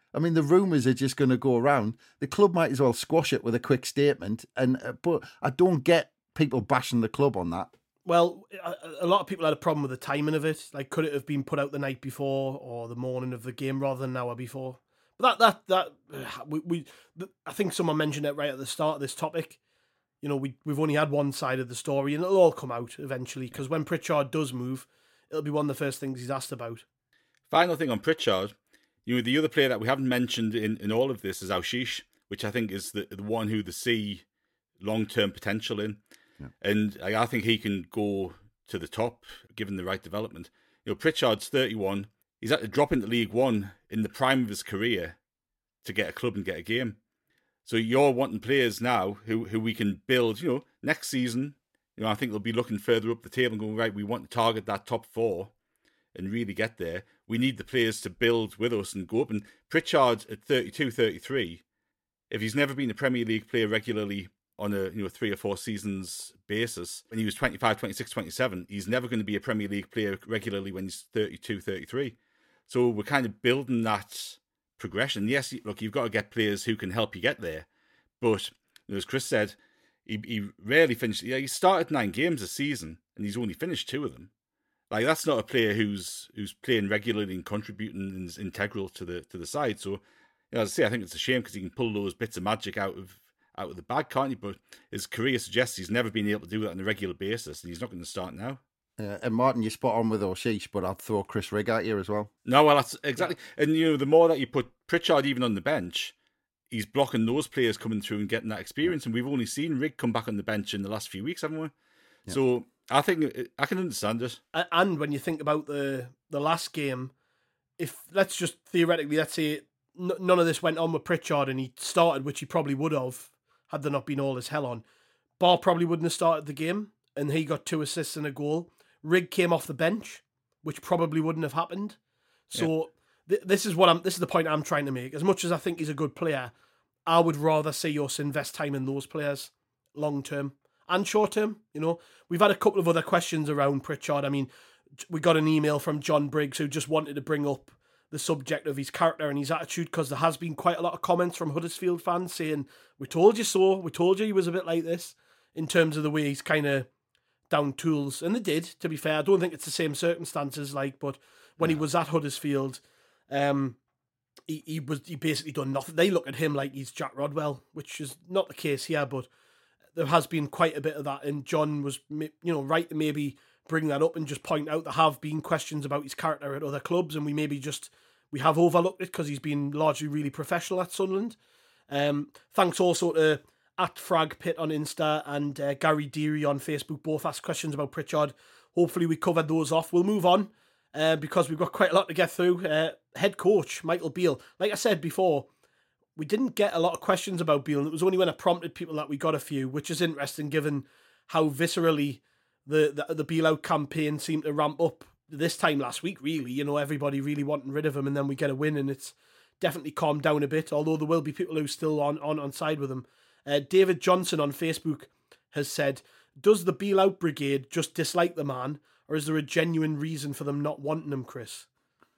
I mean, the rumours are just going to go around. The club might as well squash it with a quick statement. And uh, but I don't get people bashing the club on that. Well, a, a lot of people had a problem with the timing of it. Like, could it have been put out the night before or the morning of the game rather than an hour before? But that that that we, we I think someone mentioned it right at the start of this topic. You know, we we've only had one side of the story, and it'll all come out eventually. Because when Pritchard does move, it'll be one of the first things he's asked about. Final thing on Pritchard, you know, the other player that we haven't mentioned in, in all of this is Aushish, which I think is the the one who they see long term potential in. Yeah. And I think he can go to the top, given the right development. You know, Pritchard's thirty-one. He's had to drop into League One in the prime of his career to get a club and get a game. So you're wanting players now who, who we can build, you know, next season. You know, I think they'll be looking further up the table and going, right, we want to target that top four and really get there. We need the players to build with us and go up. And Pritchard at thirty-two, thirty-three, if he's never been a Premier League player regularly on a you know three or four seasons basis, when he was twenty-five, twenty-six, twenty-seven, he's never going to be a Premier League player regularly when he's thirty-two, thirty-three. So we're kind of building that progression. Yes, look, you've got to get players who can help you get there. But you know, as Chris said, he, he rarely finished. Yeah, he started nine games a season and he's only finished two of them. Like, that's not a player who's who's playing regularly and contributing and is integral to the to the side. So, you know, as I say, I think it's a shame because he can pull those bits of magic out of out of the bag, can't he? But his career suggests he's never been able to do that on a regular basis, and he's not going to start now. Yeah, and Martin, you're spot on with Aushish, but I'd throw Chris Rigg out here as well. No, well, that's exactly. And, you know, the more that you put Pritchard even on the bench, he's blocking those players coming through and getting that experience. And we've only seen Rigg come back on the bench in the last few weeks, haven't we? Yeah. So I think I can understand it. And when you think about the the last game, if let's just theoretically, let's say none of this went on with Pritchard and he started, which he probably would have, had there not been all this hell on, Barr probably wouldn't have started the game, and he got two assists and a goal. Rigg came off the bench, which probably wouldn't have happened. So yeah. th- this is what I'm. This is the point I'm trying to make. As much as I think he's a good player, I would rather see us invest time in those players, long term and short term. You know, we've had a couple of other questions around Pritchard. I mean, we got an email from John Briggs who just wanted to bring up the subject of his character and his attitude, because there has been quite a lot of comments from Huddersfield fans saying, we told you so, we told you he was a bit like this, in terms of the way he's kind of down tools. And they did, to be fair. I don't think it's the same circumstances, like, but when yeah. he was at Huddersfield, um, he, he was he basically done nothing. They look at him like he's Jack Rodwell, which is not the case here, but there has been quite a bit of that, and John was, you know, right to maybe bring that up and just point out there have been questions about his character at other clubs, and we maybe just we have overlooked it because he's been largely really professional at Sunderland. Um, thanks also to at Frag Pit on Insta and uh, Gary Deary on Facebook, both asked questions about Pritchard. Hopefully we covered those off. We'll move on uh, because we've got quite a lot to get through. Uh, head coach Michael Beale. Like I said before, we didn't get a lot of questions about Beale, and it was only when I prompted people that we got a few, which is interesting given how viscerally the, the, the Beale out campaign seemed to ramp up this time last week, really. You know, everybody really wanting rid of him, and then we get a win, and it's definitely calmed down a bit, although there will be people who are still on, on, on side with him. Uh, David Johnson on Facebook has said, does the Beale out brigade just dislike the man, or is there a genuine reason for them not wanting him, Chris?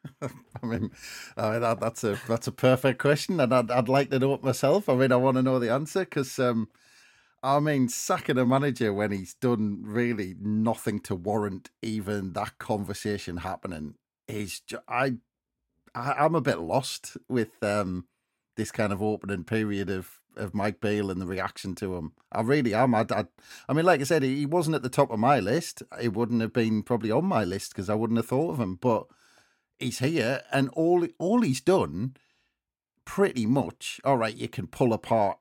I mean, I mean that, that's a that's a perfect question, and I'd, I'd like to know it myself. I mean, I want to know the answer because, um, I mean, sacking a manager when he's done really nothing to warrant even that conversation happening is, ju- I, I, I'm a bit lost with um, this kind of opening period of, of Mike Beale and the reaction to him. I really am. I, I, I mean, like I said, he wasn't at the top of my list. He wouldn't have been probably on my list because I wouldn't have thought of him, but he's here, and all all he's done, pretty much, all right, you can pull apart,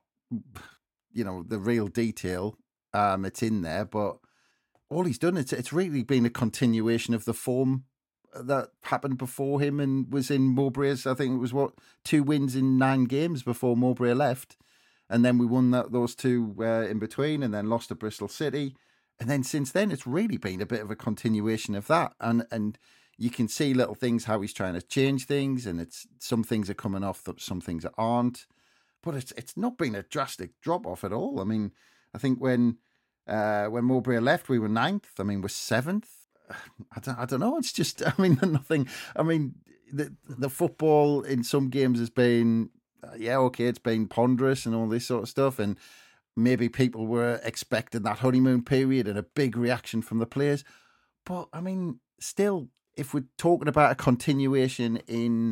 you know, the real detail, um, it's in there, but all he's done, it's, it's really been a continuation of the form that happened before him and was in Mowbray's, I think it was, what, two wins in nine games before Mowbray left, and then we won that, those two uh, in between, and then lost to Bristol City, and then since then, it's really been a bit of a continuation of that, and and you can see little things, how he's trying to change things, and it's some things are coming off, some things aren't. But it's it's not been a drastic drop off at all. I mean, I think when uh, when Mowbray left, we were ninth. I mean, we're seventh. I don't, I don't know. It's just, I mean, nothing. I mean, the the football in some games has been, uh, yeah, okay, it's been ponderous and all this sort of stuff, and maybe people were expecting that honeymoon period and a big reaction from the players. But I mean, still, if we're talking about a continuation in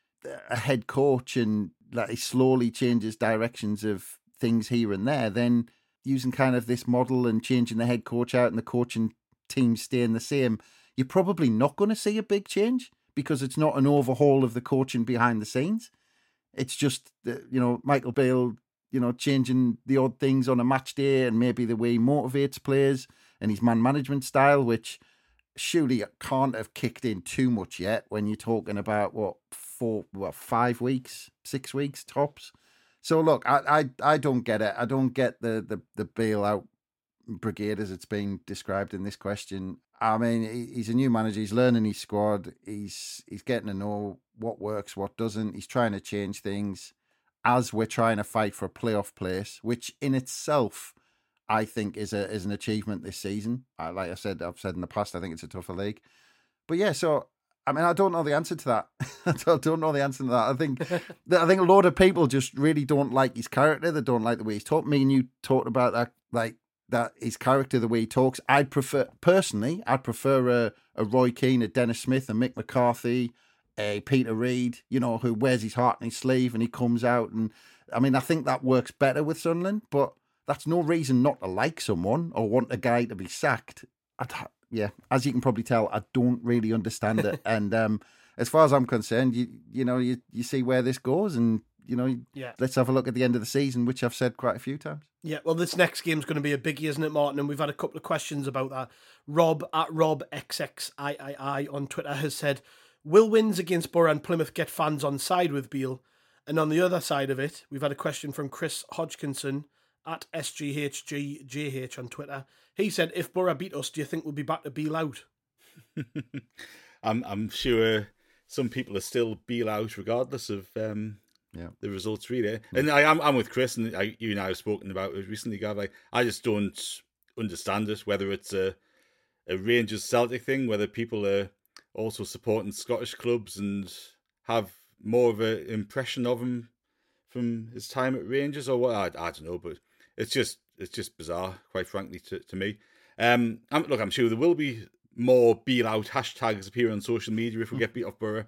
a head coach and that he slowly changes directions of things here and there, then using kind of this model and changing the head coach out and the coaching team staying the same, you're probably not going to see a big change because it's not an overhaul of the coaching behind the scenes. It's just, you know, Michael Beale, you know, changing the odd things on a match day and maybe the way he motivates players and his man management style, which surely can't have kicked in too much yet when you're talking about, what, four, what, five weeks, six weeks tops. So look, I, I, I don't get it. I don't get the, the, the bailout brigade as it's been described in this question. I mean, he's a new manager. He's learning his squad. He's he's getting to know what works, what doesn't. He's trying to change things as we're trying to fight for a playoff place, which in itself, I think, is a is an achievement this season. I, like I said, I've said in the past, I think it's a tougher league. But yeah, so I mean, I don't know the answer to that. I don't know the answer to that. I think I think a lot of people just really don't like his character. They don't like the way he's talked. Me and you talked about that, like that his character, the way he talks. I'd prefer, personally, I'd prefer a, a Roy Keane, a Dennis Smith, a Mick McCarthy, a Peter Reid, you know, who wears his heart on his sleeve and he comes out. And I mean, I think that works better with Sunderland, but that's no reason not to like someone or want a guy to be sacked. I'd, yeah, as you can probably tell, I don't really understand it. And um, as far as I'm concerned, you you know, you, you see where this goes and, you know, yeah. Let's have a look at the end of the season, which I've said quite a few times. Yeah, well, this next game's going to be a biggie, isn't it, Martin? And we've had a couple of questions about that. Rob at Rob X X I I I on Twitter has said, will wins against Borough and Plymouth get fans on side with Beale? And on the other side of it, we've had a question from Chris Hodgkinson at S G H G J H on Twitter. He said, if Borough beat us, do you think we'll be back to Beale out? I'm I'm sure some people are still Beale out regardless of um, yeah. the results, really. And I am I'm with Chris, and I, you and I have spoken about it recently, Gav. Like, I just don't understand it, whether it's a, a Rangers Celtic thing, whether people are also supporting Scottish clubs and have more of an impression of him from his time at Rangers, or what. I, I don't know, but it's just it's just bizarre, quite frankly, to, to me. Um, I'm, look, I'm sure there will be more Beale out hashtags appear on social media if we get beat off Borough.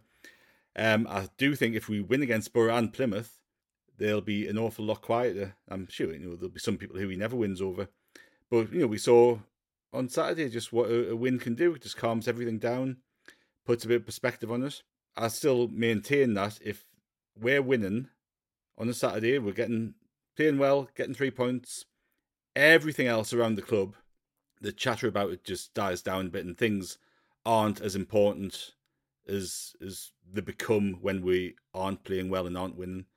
Um, I do think if we win against Borough and Plymouth, they'll be an awful lot quieter. I'm sure, you know, there'll be some people who he never wins over. But, you know, we saw on Saturday just what a, a win can do. It just calms everything down, puts a bit of perspective on it. I still maintain that if we're winning on a Saturday, we're getting playing well, getting three points, everything else around the club, the chatter about it just dies down a bit and things aren't as important as as they become when we aren't playing well and aren't winning.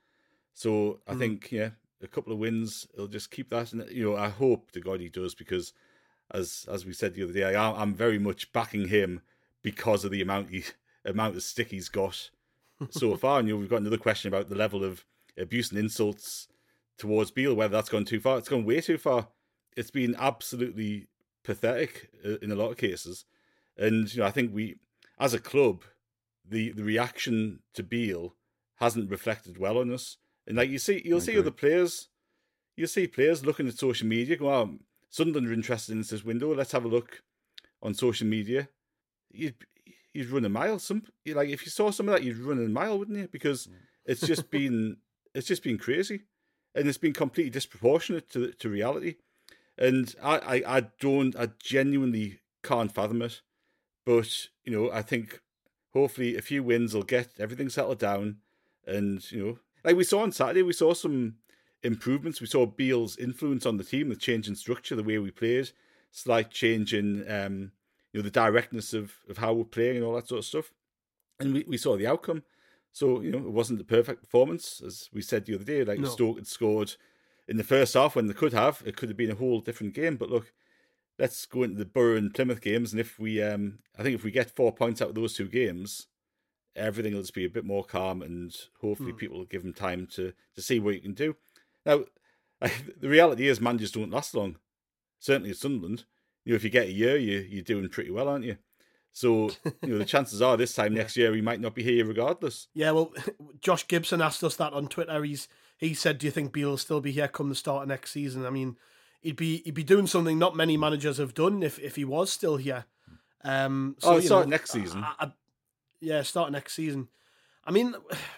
So I mm. think, yeah, a couple of wins, it'll just keep that. And, you know, I hope to God he does, because as as we said the other day, I, I'm very much backing him because of the amount he, amount of stick he's got so far. And, you know, we've got another question about the level of abuse and insults towards Beale, whether that's gone too far. It's gone way too far. It's been absolutely pathetic in a lot of cases. And, you know, I think we, as a club, the, the reaction to Beale hasn't reflected well on us. And like you see, you'll see other players, you'll see players looking at social media, go, oh, Sunderland are interested in this window, let's have a look on social media. You'd, you'd run a mile. Some, like, if you saw some of that, you'd run a mile, wouldn't you? Because it's just been, it's just been crazy. And it's been completely disproportionate to to reality. And I, I, I don't, I genuinely can't fathom it. But, you know, I think hopefully a few wins will get everything settled down. And, you know, like we saw on Saturday, we saw some improvements. We saw Beale's influence on the team, the change in structure, the way we played, slight change in, um, you know, the directness of, of how we're playing and all that sort of stuff. And we, we saw the outcome. So, you know, it wasn't the perfect performance, as we said the other day. Like, no. Stoke had scored in the first half when they could have. It could have been a whole different game. But look, let's go into the Borough and Plymouth games. And if we, um, I think if we get four points out of those two games, everything will just be a bit more calm, and hopefully mm. people will give them time to, to see what you can do. Now, the reality is managers don't last long. Certainly at Sunderland. You know, if you get a year, you, you're doing pretty well, aren't you? So, you know, the chances are this time next year he might not be here regardless. Yeah, well, Josh Gibson asked us that on Twitter. He's he said, "Do you think Beale will still be here come the start of next season?" I mean, he'd be he'd be doing something not many managers have done if, if he was still here. Um, so, oh, start know, next season. I, I, yeah, start next season. I mean,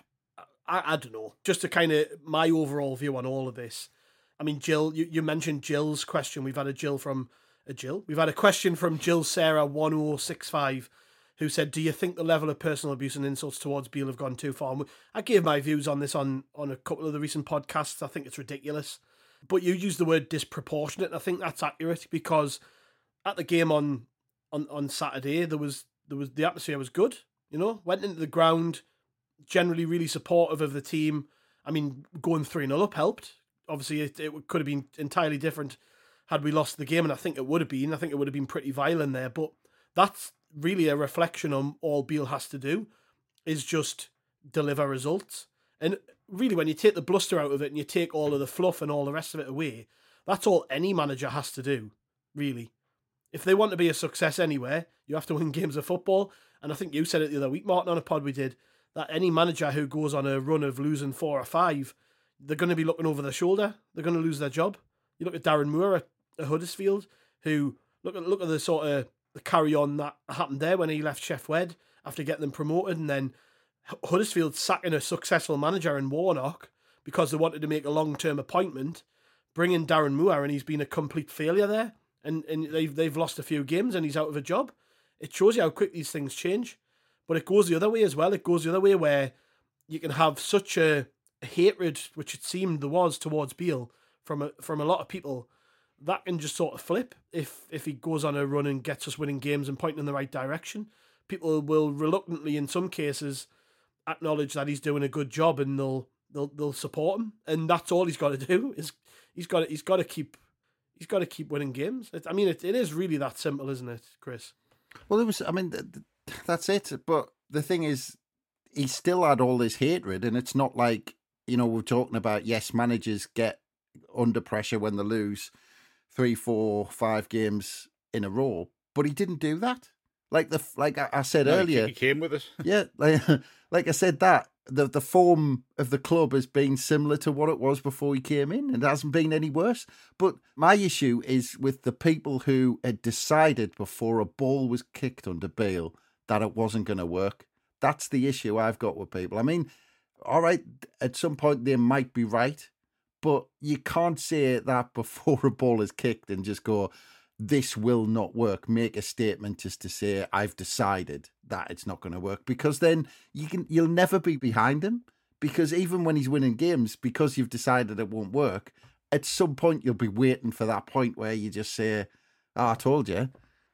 I, I don't know. Just to kind of my overall view on all of this. I mean, Jill, you, you mentioned Jill's question. We've had a Jill from a Jill. We've had a question from Jill Sarah one oh six five, who said, "Do you think the level of personal abuse and insults towards Beale have gone too far?" And I gave my views on this on on a couple of the recent podcasts. I think it's ridiculous, but you used the word disproportionate, and I think that's accurate because at the game on on on Saturday, there was there was the atmosphere was good. You know, went into the ground, generally really supportive of the team. I mean, going three nil up helped. Obviously, it, it could have been entirely different had we lost the game, and I think it would have been. I think it would have been pretty violent there, but that's really a reflection on all Beale has to do is just deliver results. And really, when you take the bluster out of it and you take all of the fluff and all the rest of it away, that's all any manager has to do, really. If they want to be a success anywhere, you have to win games of football. And I think you said it the other week, Martin, on a pod we did, that any manager who goes on a run of losing four or five, they're going to be looking over their shoulder. They're going to lose their job. You look at Darren Moore at, at Huddersfield, who, look at look at the sort of the carry on that happened there when he left Chef Wed after getting them promoted, and then Huddersfield sacking a successful manager in Warnock because they wanted to make a long-term appointment, bring in Darren Moore, and he's been a complete failure there, and, and they've, they've lost a few games and he's out of a job. It shows you how quick these things change. But it goes the other way as well. It goes the other way where you can have such a hatred, which it seemed there was towards Beale from a, from a lot of people, that can just sort of flip if if he goes on a run and gets us winning games and pointing in the right direction. People will reluctantly, in some cases, acknowledge that he's doing a good job, and they'll they'll they'll support him. And that's all he's got to do. Is he's got to, he's got to keep he's got to keep winning games. It, I mean, it, it is really that simple, isn't it, Chris? Well, it was. I mean, that's it. But the thing is, he still had all this hatred, and it's not like, you know, we're talking about, yes, managers get under pressure when they lose three, four, five games in a row, but he didn't do that. Like the like I said no, earlier, he came with it. Yeah, like, like I said, that the the form of the club has been similar to what it was before he came in, and it hasn't been any worse. But my issue is with the people who had decided before a ball was kicked under Beale that it wasn't going to work. That's the issue I've got with people. I mean, all right, at some point they might be right, but you can't say that before a ball is kicked and just go, this will not work. Make a statement just to say, I've decided that it's not going to work, because then you can, you'll never be behind him, because even when he's winning games, because you've decided it won't work, at some point you'll be waiting for that point where you just say, oh, I told you.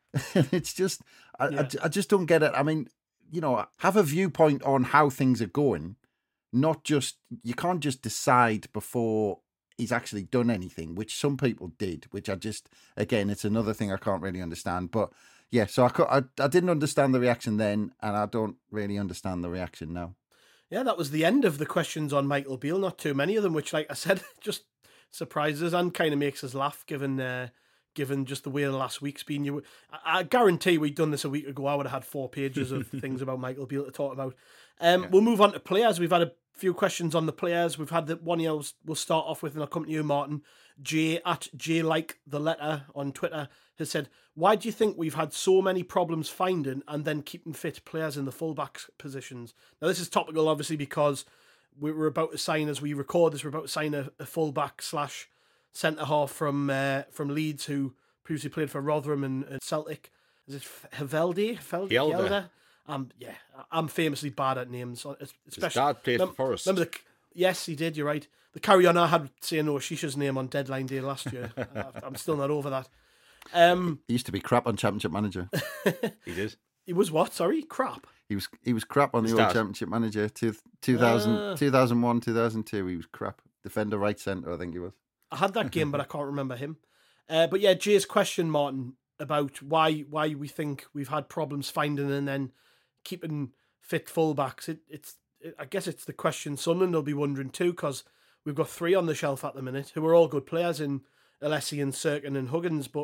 It's just, I, yeah. I, I just don't get it. I mean, you know, have a viewpoint on how things are going, not just, you can't just decide before he's actually done anything, which some people did, which I just, again, it's another thing I can't really understand. But yeah, so I, I, I didn't understand the reaction then, and I don't really understand the reaction now. Yeah, that was the end of the questions on Michael Beale. Not too many of them, which, like I said, just surprises and kind of makes us laugh, given uh, given just the way the last week's been. You, I, I guarantee we'd done this a week ago, I would have had four pages of things about Michael Beale to talk about. Um, yeah. We'll move on to players. We've had a few questions on the players. We've had the one here we'll start off with, and I'll come to you, Martin. Jay at Jay like the letter on Twitter has said, why do you think we've had so many problems finding and then keeping fit players in the fullback positions? Now, this is topical, obviously, because we were about to sign, as we record this, we're about to sign a, a fullback slash centre half from uh, from Leeds, who previously played for Rotherham and, and Celtic. Is it Havelde? Havelde? Um, yeah, I'm famously bad at names. Especially, his dad played for Forest. Remember the, yes, he did, you're right. The carry on I had saying Oshisha's name on deadline day last year. I'm still not over that. Um, he used to be crap on Championship Manager. He did. He was what? Sorry? Crap? He was he was crap on the old Championship Manager. Two, two thousand, uh, two thousand one, two thousand two, he was crap. Defender right centre, I think he was. I had that game, but I can't remember him. Uh, but yeah, Jay's question, Martin, about why why we think we've had problems finding and then keeping fit fullbacks. It, it's it, I guess it's the question Sunderland will be wondering too, because we've got three on the shelf at the minute who are all good players in Alessi and Sirkin and Huggins, but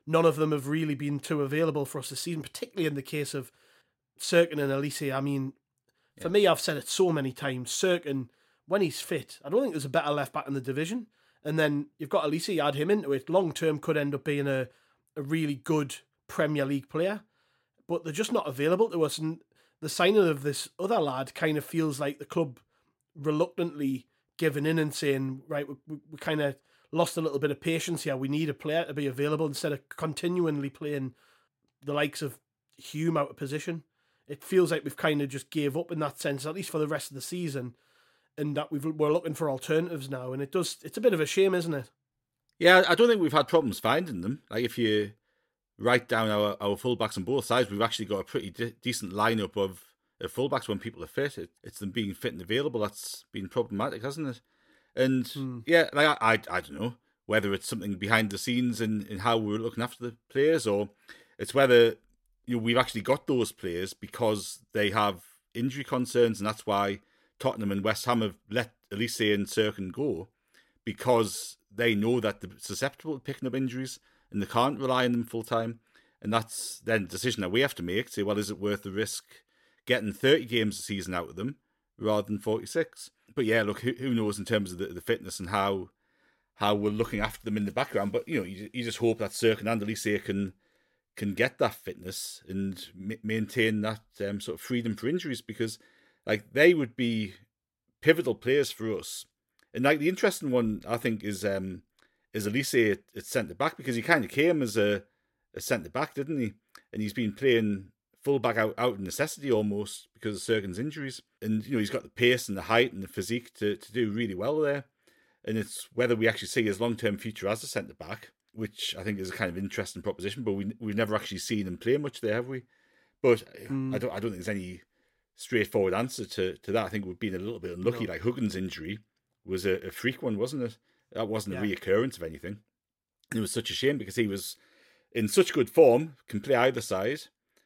none of them have really been too available for us this season, particularly in the case of Cirkin and Elise. I mean, for yeah. me, I've said it so many times, Cirkin, when he's fit, I don't think there's a better left back in the division. And then you've got Elise, you add him into it, long term could end up being a, a really good Premier League player. But they're just not available to us. And the signing of this other lad kind of feels like the club reluctantly giving in and saying, right, we, we, we kind of lost a little bit of patience here. We need a player to be available instead of continually playing the likes of Hume out of position. It feels like we've kind of just gave up in that sense, at least for the rest of the season, and that we've, we're looking for alternatives now. And it does, it's a bit of a shame, isn't it? Yeah, I don't think we've had problems finding them. Like if you write down our, our fullbacks on both sides, we've actually got a pretty de- decent lineup of uh, fullbacks when people are fit. It, it's them being fit and available that's been problematic, hasn't it? And hmm. yeah, like I, I, I don't know whether it's something behind the scenes in, in how we're looking after the players, or it's whether you know, we've actually got those players because they have injury concerns, and that's why Tottenham and West Ham have let Elise and Cirkin go, because they know that they're susceptible to picking up injuries and they can't rely on them full time. And that's then a decision that we have to make. Say, well, is it worth the risk getting thirty games a season out of them rather than forty-six? But yeah, look, who, who knows in terms of the, the fitness and how how we're looking after them in the background. But, you know, you, you just hope that Cirkin and Elise can can get that fitness and ma- maintain that um, sort of freedom for injuries, because like they would be pivotal players for us. And like the interesting one, I think, is um, is Elise at, at centre back, because he kind of came as a, a centre back, didn't he? And he's been playing full back out, out of necessity almost because of Cirkin's injuries. And you know he's got the pace and the height and the physique to, to do really well there. And it's whether we actually see his long term future as a centre back, which I think is a kind of interesting proposition. But we we've never actually seen him play much there, have we? But mm. I don't I don't think there's any straightforward answer to, to that. I think we've been a little bit unlucky. No. Like Huggins' injury was a, a freak one, wasn't it? That wasn't yeah. a reoccurrence of anything. And it was such a shame because he was in such good form, can play either side.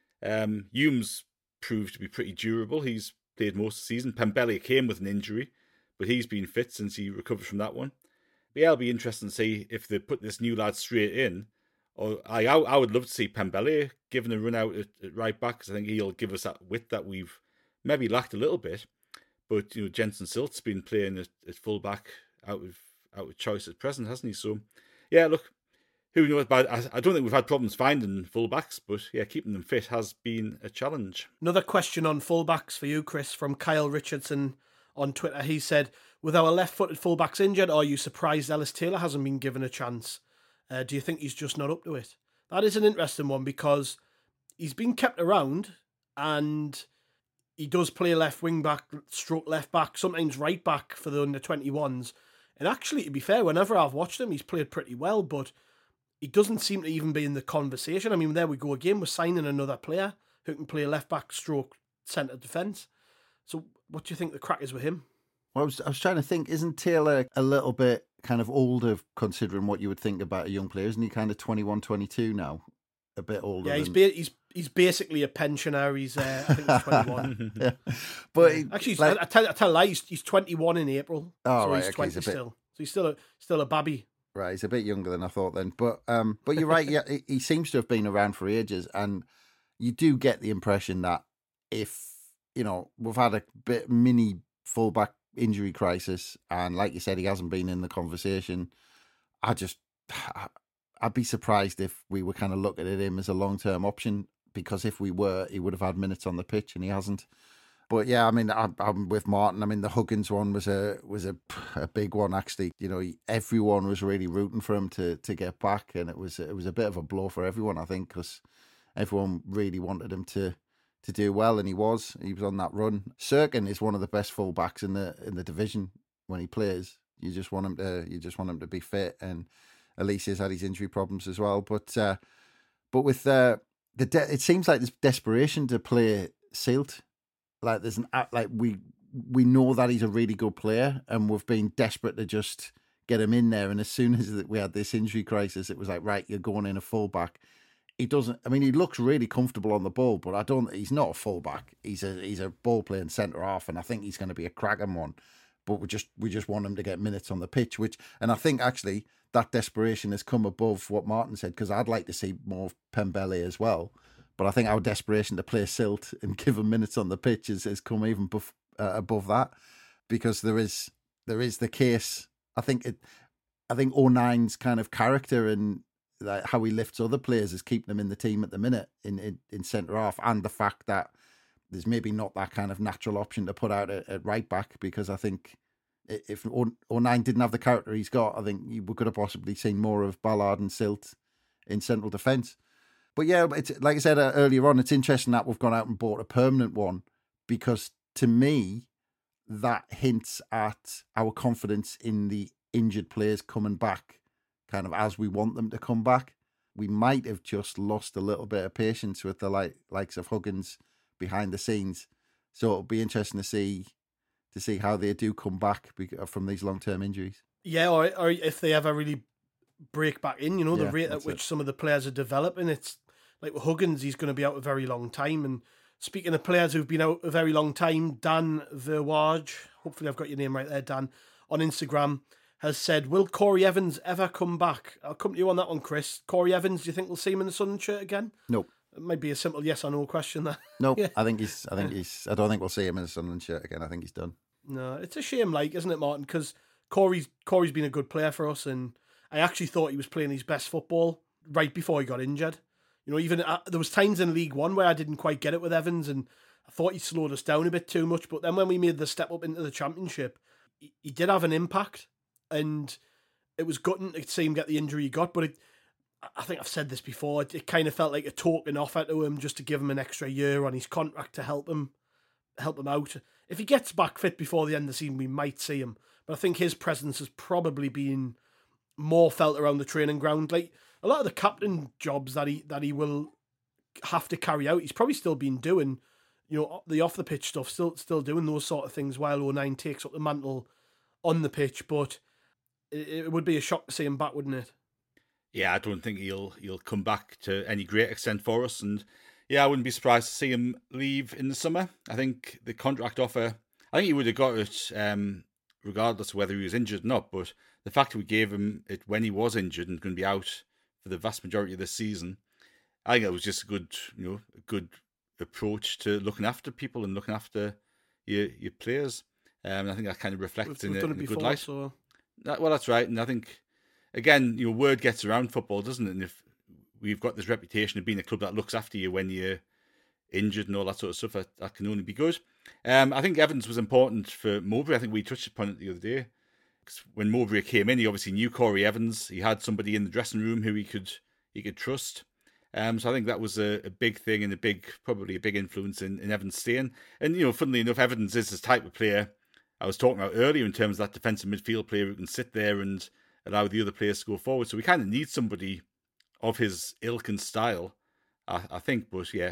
Um, Hume's proved to be pretty durable. He's played most of the season. Pembele came with an injury, but he's been fit since he recovered from that one. But yeah, it'll be interesting to see if they put this new lad straight in. Or I, I would love to see Pembele given a run out at, at right back, because I think he'll give us that width that we've maybe lacked a little bit. But you know, Jensen Silt's been playing at, at full back out of out of choice at present, hasn't he? So yeah, look, who knows? But I, I don't think we've had problems finding fullbacks, but yeah, keeping them fit has been a challenge. Another question on fullbacks for you, Chris, from Kyle Richardson on Twitter. He said, with our left-footed fullbacks injured, are you surprised Ellis Taylor hasn't been given a chance? Uh, do you think he's just not up to it? That is an interesting one, because he's been kept around and he does play left wing back, stroke left back, sometimes right back for the under twenty-ones. And actually, to be fair, whenever I've watched him, he's played pretty well, but he doesn't seem to even be in the conversation. I mean, there we go again. We're signing another player who can play left back, stroke centre defence. So what do you think the crack is with him? Well, I was, I was trying to think, isn't Taylor a little bit kind of older considering what you would think about a young player? Isn't he kind of twenty-one, twenty-two now? A bit older. Yeah, he's than... ba- he's he's basically a pensioner. He's uh, I think he's twenty-one. yeah. But he, actually, like... I, I tell I tell a lie. He's, he's twenty-one in April. Oh, so right, he's okay, twenty he's a bit... still. So he's still a still a babby. Right, he's a bit younger than I thought then. But um, but you're right. Yeah, he seems to have been around for ages, and you do get the impression that if you know we've had a bit mini fullback injury crisis, and like you said, he hasn't been in the conversation. I just, I'd be surprised if we were kind of looking at him as a long term option, because if we were, he would have had minutes on the pitch, and he hasn't. But yeah, I mean, I'm, I'm with Martin. I mean, the Huggins one was a was a, a big one actually. You know, everyone was really rooting for him to to get back, and it was it was a bit of a blow for everyone, I think, because everyone really wanted him to to do well, and he was. He was on that run. Cirkin is one of the best fullbacks in the in the division when he plays. You just want him to you just want him to be fit, and Elise has had his injury problems as well. But uh, but with uh, the de- it seems like there's desperation to play Silt. Like there's an like we we know that he's a really good player, and we've been desperate to just get him in there. And as soon as we had this injury crisis, it was like, right, you're going in a fullback. He doesn't. I mean, he looks really comfortable on the ball, but I don't. He's not a fullback. He's a he's a ball playing centre half, and I think he's going to be a cracking one. but we just we just want him to get minutes on the pitch. Which, and I think actually that desperation has come above what Martin said, because I'd like to see more Pembele as well. But I think our desperation to play Silt and give him minutes on the pitch has, has come even buff, uh, above that, because there is there is the case. I think it. I think oh nine's kind of character and like how he lifts other players is keeping them in the team at the minute in in, in centre half, and the fact that there's maybe not that kind of natural option to put out at, at right back, because I think if oh nine didn't have the character he's got, I think we could have possibly seen more of Ballard and Silt in central defence. But yeah, it's, like I said uh, earlier on, it's interesting that we've gone out and bought a permanent one, because to me, that hints at our confidence in the injured players coming back kind of as we want them to come back. We might have just lost a little bit of patience with the like, likes of Huggins behind the scenes. So it'll be interesting to see to see how they do come back from these long-term injuries. Yeah, or, or if they ever really break back in, you know, the Yeah, rate at which it. some of the players are developing. It's like with Huggins, he's going to be out a very long time. And speaking of players who've been out a very long time, Dan Verwaj, hopefully I've got your name right there, Dan, on Instagram, has said, will Corey Evans ever come back? I'll come to you on that one, Chris. Corey Evans, do you think we'll see him in the Sunderland shirt again? Nope. It might be a simple yes or no question there. No, Yeah. I think he's. I think he's. I don't think we'll see him in a Sunderland shirt again. I think he's done. No, it's a shame, like, isn't it, Martin? Because Corey's Corey's been a good player for us, and I actually thought he was playing his best football right before he got injured. You know, even uh, there was times in League One where I didn't quite get it with Evans, and I thought he slowed us down a bit too much. But then when we made the step up into the Championship, he, he did have an impact, and it was gutting to see him get the injury he got. But it, I think I've said this before, it, it kind of felt like a token offer to him just to give him an extra year on his contract to help him help him out. If he gets back fit before the end of the season, we might see him. But I think his presence has probably been more felt around the training ground. Like a lot of the captain jobs that he that he will have to carry out, he's probably still been doing, you know, the off the pitch stuff, still still doing those sort of things while oh nine takes up the mantle on the pitch. But it, it would be a shock to see him back, wouldn't it? Yeah, I don't think he'll he'll come back to any great extent for us, and yeah, I wouldn't be surprised to see him leave in the summer. I think the contract offer, I think he would have got it um, regardless of whether he was injured or not. But the fact that we gave him it when he was injured and going to be out for the vast majority of this season, I think it was just a good, you know, a good approach to looking after people and looking after your your players. Um, and I think that kind of reflects We've, in, we've a, done in it a before, good light. so That, well, that's right, and I think. Again, you know, word gets around football, doesn't it? And if we've got this reputation of being a club that looks after you when you're injured and all that sort of stuff, that, that can only be good. Um, I think Evans was important for Mowbray. I think we touched upon it the other day. Because when Mowbray came in, he obviously knew Corey Evans. He had somebody in the dressing room who he could he could trust. Um, so I think that was a, a big thing and a big, probably a big influence in, in Evans staying. And, you know, funnily enough, Evans is this type of player I was talking about earlier in terms of that defensive midfield player who can sit there and allow the other players to go forward. So we kind of need somebody of his ilk and style, I, I think. But yeah,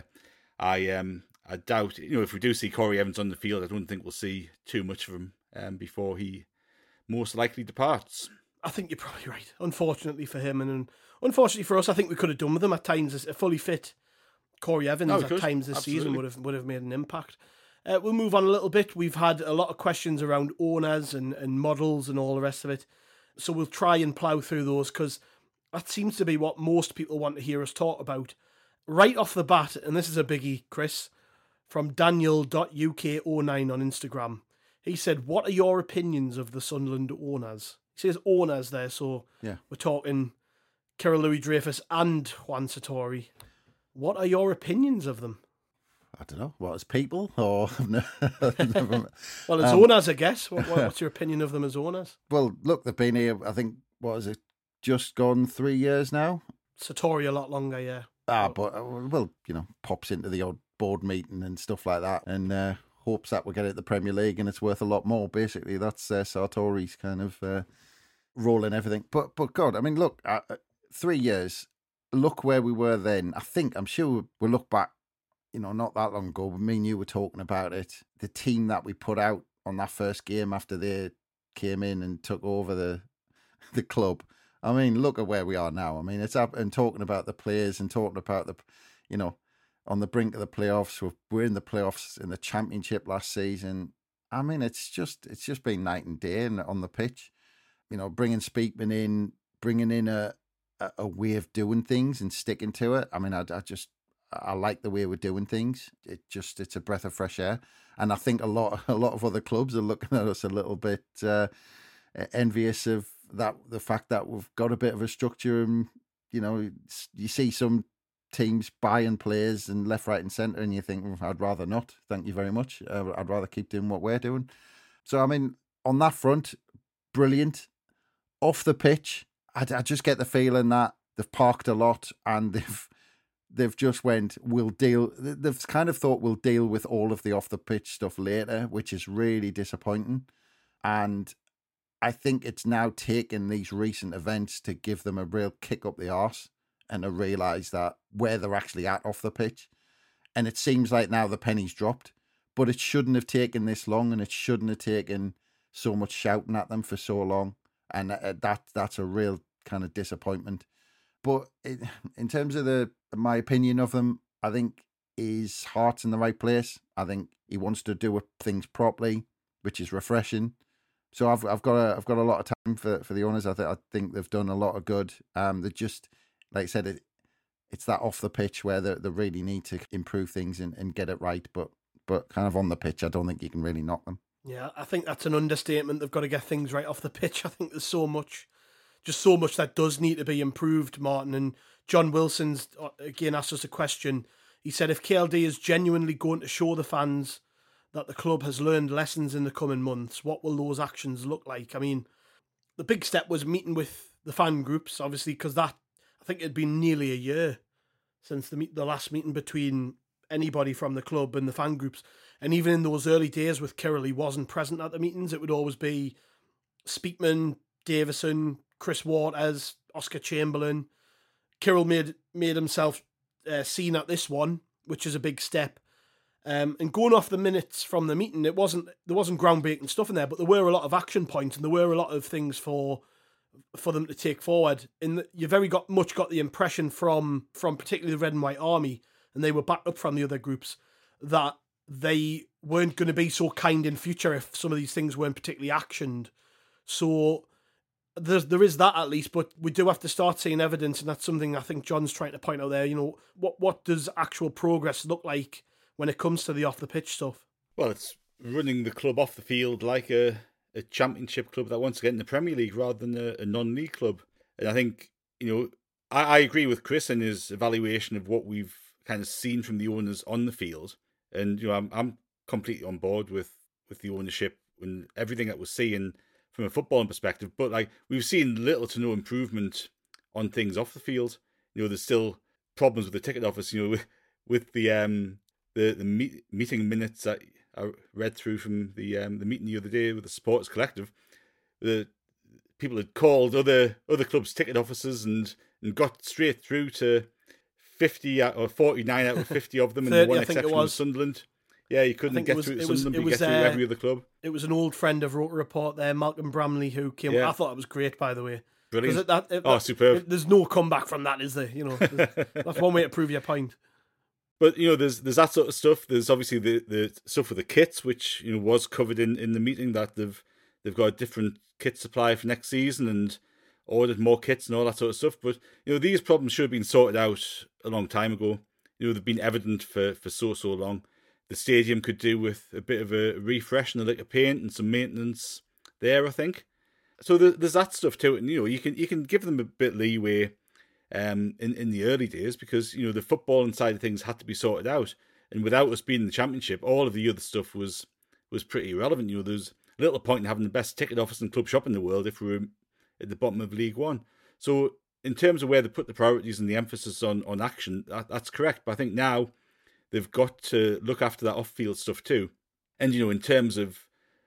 I um I doubt, you know, if we do see Corey Evans on the field, I don't think we'll see too much of him um, before he most likely departs. I think you're probably right. Unfortunately for him, and unfortunately for us, I think we could have done with him at times. A fully fit Corey Evans No, at could. times this Absolutely. season would have would have made an impact. Uh, we'll move on a little bit. We've had a lot of questions around owners and, and models and all the rest of it. So we'll try and plough through those because that seems to be what most people want to hear us talk about. Right off the bat, and this is a biggie, Chris, from Daniel dot U K oh nine on Instagram. He said, what are your opinions of the Sunderland owners? He says owners there, so Yeah. we're talking Kirill Louis-Dreyfus and Juan Sartori. What are your opinions of them? I don't know. What, as people? Or never, Well, as Um, owners, I guess. What, what, what's your opinion of them as owners? well, look, they've been here, I think, what is it, just gone three years now? Sartori a lot longer, yeah. Ah, but, uh, well, you know, pops into the odd board meeting and stuff like that and uh, hopes that we'll get it at the Premier League and it's worth a lot more, basically. That's uh, Sartori's kind of uh, role in everything. But, but God, I mean, look, uh, three years, look where we were then. I think, I'm sure we'll look back, you know, not that long ago, but me and you were talking about it. The team that we put out on that first game after they came in and took over the the club. I mean, look at where we are now. I mean, it's up and talking about the players and talking about the, you know, on the brink of the playoffs. We're, we're in the playoffs in the Championship last season. I mean, it's just it's just been night and day on the pitch. You know, bringing Speakman in, bringing in a, a, a way of doing things and sticking to it. I mean, I, I just I like the way we're doing things. It just it's a breath of fresh air, and I think a lot a lot of other clubs are looking at us a little bit uh, envious of that. The fact that we've got a bit of a structure, and you know, you see some teams buying players and left, right, and centre, and you think, well, I'd rather not. Thank you very much. Uh, I'd rather keep doing what we're doing. So, I mean, on that front, brilliant. Off the pitch, I, I just get the feeling that they've parked a lot and they've they've just went, we'll deal. They've kind of thought we'll deal with all of the off the pitch stuff later, which is really disappointing. And I think it's now taken these recent events to give them a real kick up the arse and to realise that where they're actually at off the pitch. And it seems like now the penny's dropped, but it shouldn't have taken this long, and it shouldn't have taken so much shouting at them for so long. And that that's a real kind of disappointment. But it, in terms of the my opinion of them, I think his heart's in the right place. I think he wants to do things properly, which is refreshing. So I've I've got a I've got a lot of time for, for the owners. I think I think they've done a lot of good. Um, they just, like I said, it, it's that off the pitch where they, they really need to improve things and, and get it right. But but kind of on the pitch, I don't think you can really knock them. Yeah, I think that's an understatement. They've got to get things right off the pitch. I think there's so much, just so much that does need to be improved, Martin. And John Wilson's, again, asked us a question. He said, if K L D is genuinely going to show the fans that the club has learned lessons in the coming months, what will those actions look like? I mean, the big step was meeting with the fan groups, obviously, because that, I think it'd been nearly a year since the meet, the last meeting between anybody from the club and the fan groups. And even in those early days with Kyril, he wasn't present at the meetings. It would always be Speakman, Davison, Chris Waters, Oscar Chamberlain. Kyril made made himself uh, seen at this one, which is a big step. Um, and going off the minutes from the meeting, it wasn't there wasn't groundbreaking stuff in there, but there were a lot of action points and there were a lot of things for for them to take forward. And you very got much got the impression from from particularly the Red and White Army, and they were backed up from the other groups, that they weren't going to be so kind in future if some of these things weren't particularly actioned. So there's, there is that at least, but we do have to start seeing evidence, and that's something I think John's trying to point out there. You know, what what does actual progress look like when it comes to the off-the-pitch stuff? Well, it's running the club off the field like a, a championship club that wants to get in the Premier League rather than a, a non-league club. And I think, you know, I, I agree with Chris in his evaluation of what we've kind of seen from the owners on the field. And, you know, I'm I'm completely on board with, with the ownership and everything that we're seeing from a footballing perspective. But, like, we've seen little to no improvement on things off the field. You know, there's still problems with the ticket office, you know, with, with the um the, the meet, meeting minutes that I read through from the um the meeting the other day with the Supporters Collective. The people had called other other clubs' ticket offices and, and got straight through to fifty out, or forty-nine out of fifty of them, and the one exception was Sunderland. Yeah, you couldn't get was, through to Sunderland, but you get through uh, every other club. It was an old friend of Rotor Report there, Malcolm Bramley, who came. Yeah. I thought it was great, by the way. Brilliant. It, that, it, oh, that, superb. It, there's no comeback from that, is there? You know, that's one way to prove your point. But, you know, there's there's that sort of stuff. There's obviously the, the stuff with the kits, which, you know, was covered in, in the meeting, that they've they've got a different kit supply for next season and ordered more kits and all that sort of stuff. But, you know, these problems should have been sorted out a long time ago. You know, they've been evident for, for so, so long. The stadium could do with a bit of a refresh and a lick of paint and some maintenance there, I think. So there's that stuff to it. And, you know, you can you can give them a bit leeway um, in, in the early days because, you know, the footballing side of things had to be sorted out. And without us being in the Championship, all of the other stuff was was pretty irrelevant. You know, there's little point in having the best ticket office and club shop in the world if we were at the bottom of League One. So in terms of where they put the priorities and the emphasis on, on action, that, that's correct. But I think now they've got to look after that off-field stuff too. And, you know, in terms of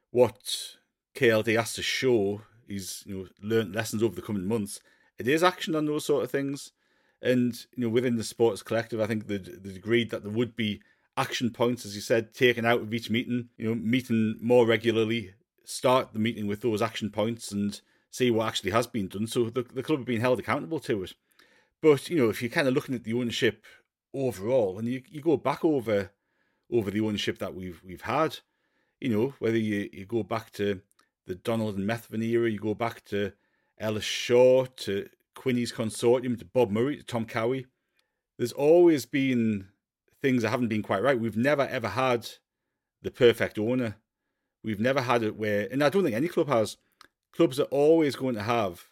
what K L D has to show, he's, you know, learned lessons over the coming months. It is action on those sort of things. And, you know, within the Sports Collective, I think they they agreed that there would be action points, as you said, taken out of each meeting, you know, meeting more regularly, start the meeting with those action points and see what actually has been done. So the, the club have been held accountable to it. But, you know, if you're kind of looking at the ownership overall, and you, you go back over over the ownership that we've we've had, You know, whether you, you go back to the Donald and Methven era, you go back to Ellis Shaw, to Quinny's Consortium, to Bob Murray, to Tom Cowie. There's always been things that haven't been quite right. We've never, ever had the perfect owner. We've never had it where, and I don't think any club has, clubs are always going to have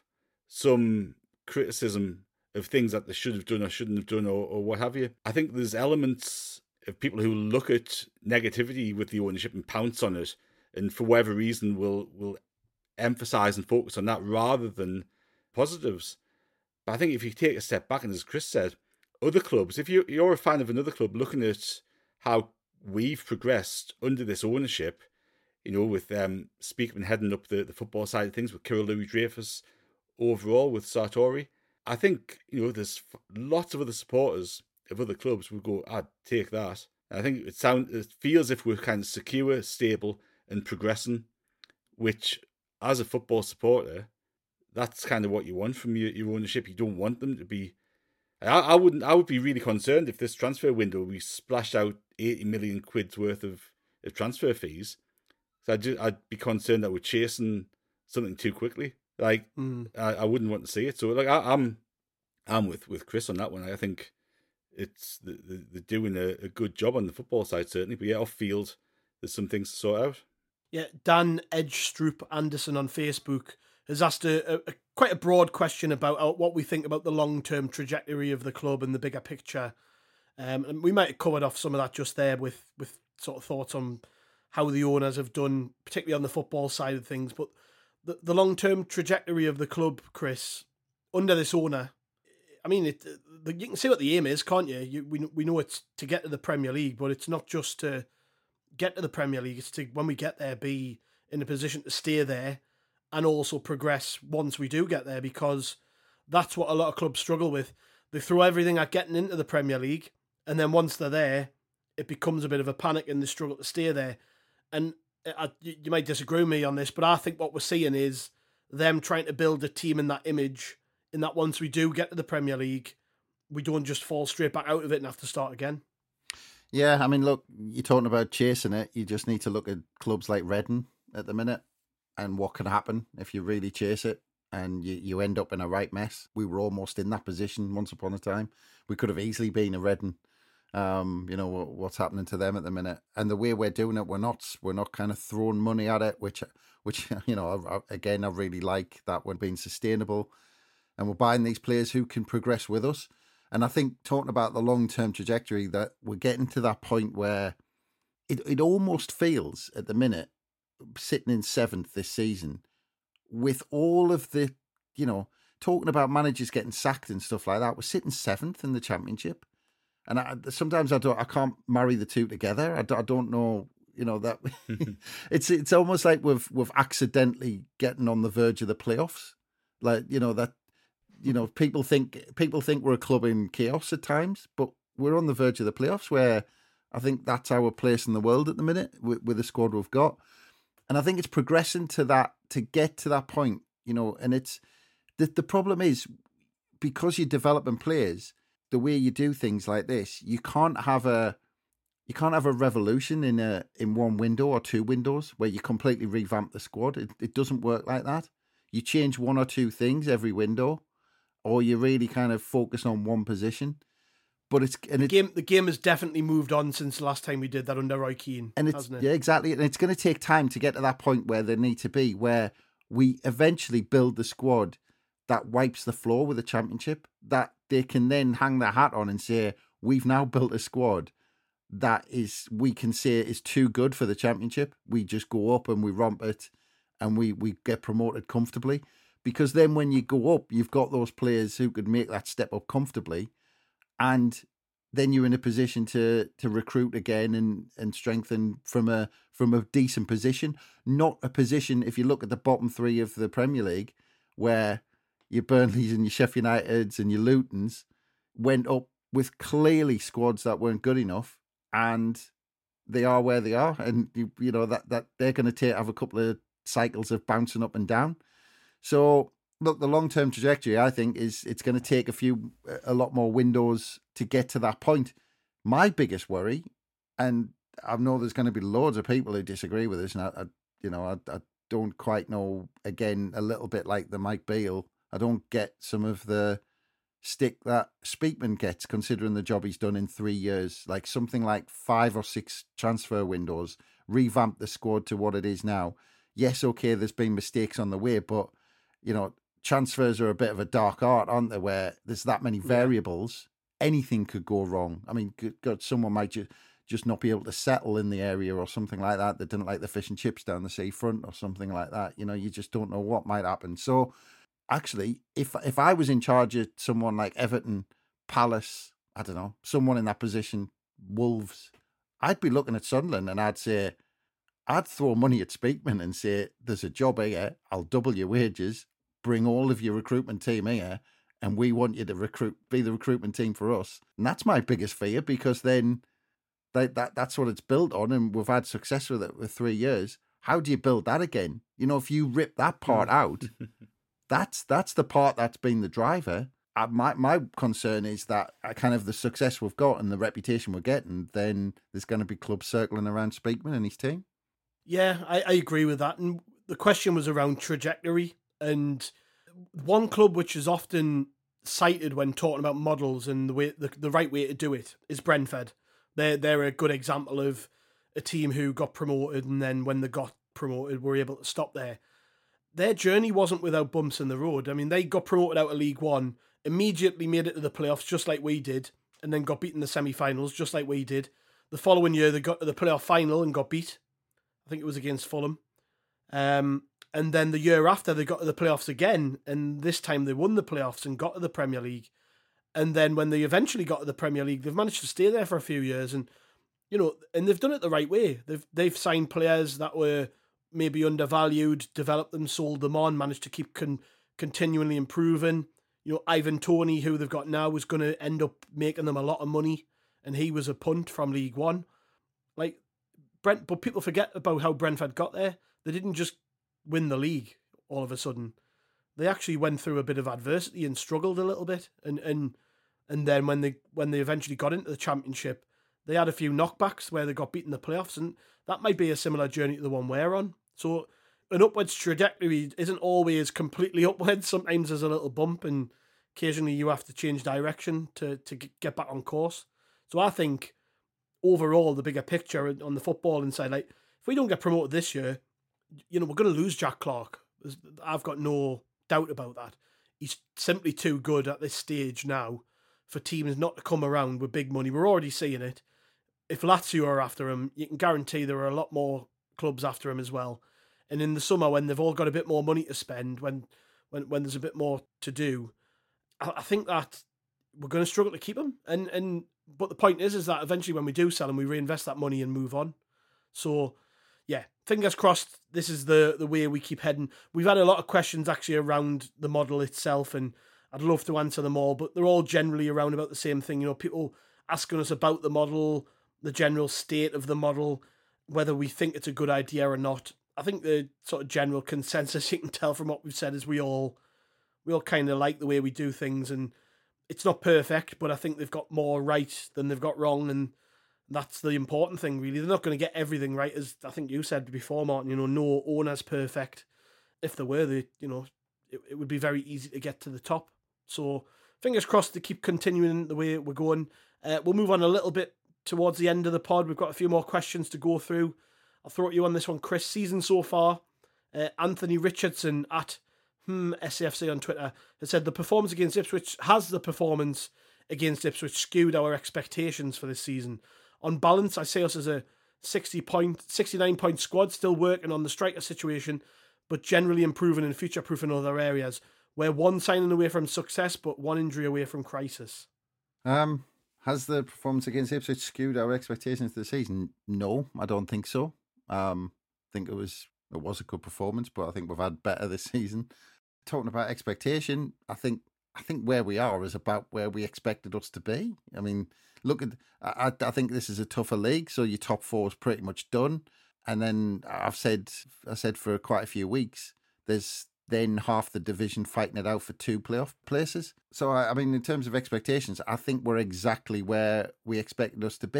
some criticism of things that they should have done or shouldn't have done or, or what have you. I think there's elements of people who look at negativity with the ownership and pounce on it, and for whatever reason will will emphasise and focus on that rather than positives. But I think if you take a step back, and as Chris said, other clubs, if you, you're a fan of another club looking at how we've progressed under this ownership, you know, with um, Speakman heading up the, the football side of things, with Kirill Louis-Dreyfus overall, with Sartori, I think, you know, there's lots of other supporters of other clubs will go, I'd take that. And I think it sounds, it feels as if we're kind of secure, stable, and progressing, which, as a football supporter, that's kind of what you want from your, your ownership. You don't want them to be. I, I wouldn't. I would be really concerned if this transfer window we splashed out eighty million quid's worth of, of transfer fees. So I'd, just, I'd be concerned that we're chasing something too quickly. Like mm. I, I wouldn't want to see it. So like I, I'm, I'm with, with Chris on that one. I think it's the, the, they're doing a, a good job on the football side certainly, but yeah, off field there's some things to sort out. Yeah, Dan Edgestroop Anderson on Facebook has asked a, a, a quite a broad question about uh, what we think about the long-term trajectory of the club and the bigger picture. Um, and we might have covered off some of that just there with, with sort of thoughts on how the owners have done, particularly on the football side of things. But the, the long-term trajectory of the club, Chris, under this owner, I mean, it, the, you can see what the aim is, can't you? you we, we know it's to get to the Premier League, but it's not just to get to the Premier League. It's to, when we get there, be in a position to stay there and also progress once we do get there, because that's what a lot of clubs struggle with. They throw everything at getting into the Premier League, and then once they're there, it becomes a bit of a panic and they struggle to stay there. And I, you might disagree with me on this, but I think what we're seeing is them trying to build a team in that image, in that once we do get to the Premier League, we don't just fall straight back out of it and have to start again. Yeah, I mean, look, you're talking about chasing it. You just need to look at clubs like Reading at the minute and what can happen if you really chase it and you, you end up in a right mess. We were almost in that position once upon a time. We could have easily been a Reading. Um, you know, what's happening to them at the minute. And the way we're doing it, we're not we're not kind of throwing money at it, which, which you know, I, again, I really like that we're being sustainable. And we're buying these players who can progress with us. And I think talking about the long-term trajectory, that we're getting to that point where it, it almost feels at the minute, sitting in seventh this season, with all of the, you know, talking about managers getting sacked and stuff like that, we're sitting seventh in the Championship. And I, sometimes I don't, I can't marry the two together. I, I don't know, you know, that it's it's almost like we've we've accidentally getting on the verge of the playoffs. Like, you know, that, you know, people think people think we're a club in chaos at times, but we're on the verge of the playoffs, where I think that's our place in the world at the minute with, with the squad we've got. And I think it's progressing to that, to get to that point, you know, and it's, the, the problem is, because you're developing players, the way you do things like this, you can't have a, you can't have a revolution in a, in one window or two windows where you completely revamp the squad. It, it doesn't work like that. You change one or two things every window, or you really kind of focus on one position. But it's and the it, game. The game has definitely moved on since the last time we did that under Roy Keane, and it's hasn't it? Yeah, exactly. And it's going to take time to get to that point where they need to be, where we eventually build the squad that wipes the floor with the Championship, that they can then hang their hat on and say, we've now built a squad that is, we can say is too good for the Championship. We just go up and we romp it and we, we get promoted comfortably. Because then when you go up, you've got those players who could make that step up comfortably, and then you're in a position to to recruit again and, and strengthen from a from a decent position. Not a position, if you look at the bottom three of the Premier League, where your Burnleys and your Sheffield Uniteds and your Lutons went up with clearly squads that weren't good enough, and they are where they are, and you, you know that that they're going to take have a couple of cycles of bouncing up and down. So look, the long term trajectory, I think, is it's going to take a few a lot more windows to get to that point. My biggest worry, and I know there's going to be loads of people who disagree with this, and I, I you know, I, I don't quite know. Again, a little bit like the Mike Beale, I don't get some of the stick that Speakman gets, considering the job he's done in three years. Like something like five or six transfer windows, revamp the squad to what it is now. Yes, okay, there's been mistakes on the way, but you know, transfers are a bit of a dark art, aren't they? Where there's that many variables, anything could go wrong. I mean, God, someone might just just not be able to settle in the area or something like that. They didn't like the fish and chips down the seafront or something like that. You know, you just don't know what might happen. So actually, if if I was in charge of someone like Everton, Palace, I don't know, someone in that position, Wolves, I'd be looking at Sunderland and I'd say, I'd throw money at Speakman and say, there's a job here, I'll double your wages, bring all of your recruitment team here, and we want you to recruit, be the recruitment team for us. And that's my biggest fear, because then that, that that's what it's built on, and we've had success with it for three years. How do you build that again? You know, if you rip that part out, that's that's the part that's been the driver. Uh, my my concern is that uh, kind of the success we've got and the reputation we're getting, then there's going to be clubs circling around Speakman and his team. Yeah, I, I agree with that. And the question was around trajectory. And one club which is often cited when talking about models and the way the, the right way to do it is Brentford. They're, they're a good example of a team who got promoted, and then when they got promoted were able to stop there. Their journey wasn't without bumps in the road. I mean, they got promoted out of League One, immediately made it to the playoffs just like we did, and then got beaten in the semi-finals just like we did. The following year they got to the playoff final and got beat. I think it was against Fulham. Um, and then the year after they got to the playoffs again, and this time they won the playoffs and got to the Premier League. And then when they eventually got to the Premier League, they've managed to stay there for a few years, and you know, and they've done it the right way. They've they've signed players that were maybe undervalued, developed them, sold them on, managed to keep con- continually improving. You know, Ivan Toney, who they've got now, is going to end up making them a lot of money, and he was a punt from League One. Like Brent, but people forget about how Brentford got there. They didn't just win the league all of a sudden. They actually went through a bit of adversity and struggled a little bit, and and and then when they when they eventually got into the Championship, they had a few knockbacks where they got beaten in the playoffs, and that might be a similar journey to the one we're on. So an upwards trajectory isn't always completely upwards. Sometimes there's a little bump, and occasionally you have to change direction to, to get back on course. So I think overall, the bigger picture on the footballing side, like if we don't get promoted this year, you know, we're going to lose Jack Clarke. I've got no doubt about that. He's simply too good at this stage now for teams not to come around with big money. We're already seeing it. If Lazio are after him, you can guarantee there are a lot more clubs after him as well. And in the summer, when they've all got a bit more money to spend, when when, when there's a bit more to do, I, I think that we're going to struggle to keep him. And and but the point is, is that eventually when we do sell him, we reinvest that money and move on. So, yeah, fingers crossed this is the, the way we keep heading. We've had a lot of questions actually around the model itself, and I'd love to answer them all, but they're all generally around about the same thing. You know, people asking us about the model, the general state of the model, whether we think it's a good idea or not. I think the sort of general consensus you can tell from what we've said is we all we all kind of like the way we do things, and it's not perfect, but I think they've got more right than they've got wrong, and that's the important thing, really. They're not going to get everything right, as I think you said before, Martin. You know, no owner's perfect. If there were, they, you know, it, it would be very easy to get to the top. So fingers crossed to keep continuing the way we're going. Uh, we'll move on a little bit towards the end of the pod. We've got a few more questions to go through. I'll throw at you on this one, Chris. Season so far, uh, Anthony Richardson at hmm, S C F C on Twitter has said the performance against Ipswich has the performance against Ipswich skewed our expectations for this season. On balance, I say us as a sixty point, sixty-nine point squad, still working on the striker situation, but generally improving and future-proof in other areas. We're one signing away from success, but one injury away from crisis. Um, has the performance against Ipswich skewed our expectations for the season? No, I don't think so. Um, I think it was it was a good performance, but I think we've had better this season. Talking about expectation, I think I think where we are is about where we expected us to be. I mean, look at I, I think this is a tougher league, so your top four is pretty much done. And then I've said I said for quite a few weeks, there's then half the division fighting it out for two playoff places. So I, I mean, in terms of expectations, I think we're exactly where we expected us to be.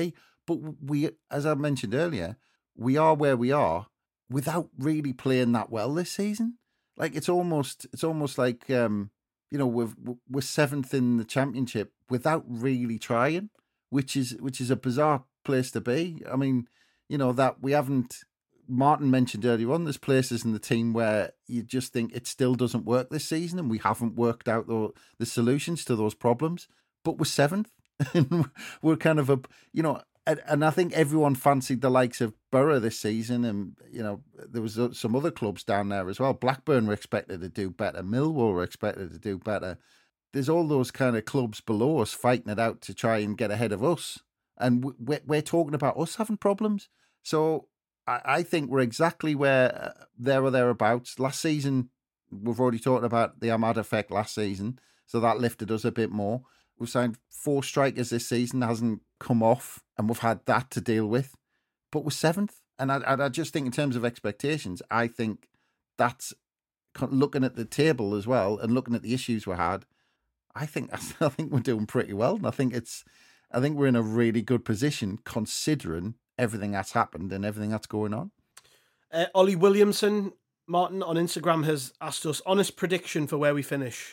but we, as I mentioned earlier, we are where we are without really playing that well this season. Like it's almost, it's almost like um, you know, we're we're seventh in the championship without really trying, which is which is a bizarre place to be. I mean, you know that we haven't. Martin mentioned earlier on, there's places in the team where you just think it still doesn't work this season, and we haven't worked out the, the solutions to those problems. But we're seventh, and we're kind of a, you know, and, and I think everyone fancied the likes of Borough this season, and you know there was some other clubs down there as well. Blackburn were expected to do better, Millwall were expected to do better. There's all those kind of clubs below us fighting it out to try and get ahead of us, and we're, we're talking about us having problems. So I think we're exactly where uh, there or thereabouts. Last season, we've already talked about the Ahmad effect last season, so that lifted us a bit more. We've signed four strikers this season, hasn't come off, and we've had that to deal with. But we're seventh, and I, I just think in terms of expectations, I think that's looking at the table as well and looking at the issues we had. I think I think we're doing pretty well, and I think it's I think we're in a really good position considering everything that's happened and everything that's going on. Uh, Ollie Williamson, Martin, on Instagram has asked us honest prediction for where we finish.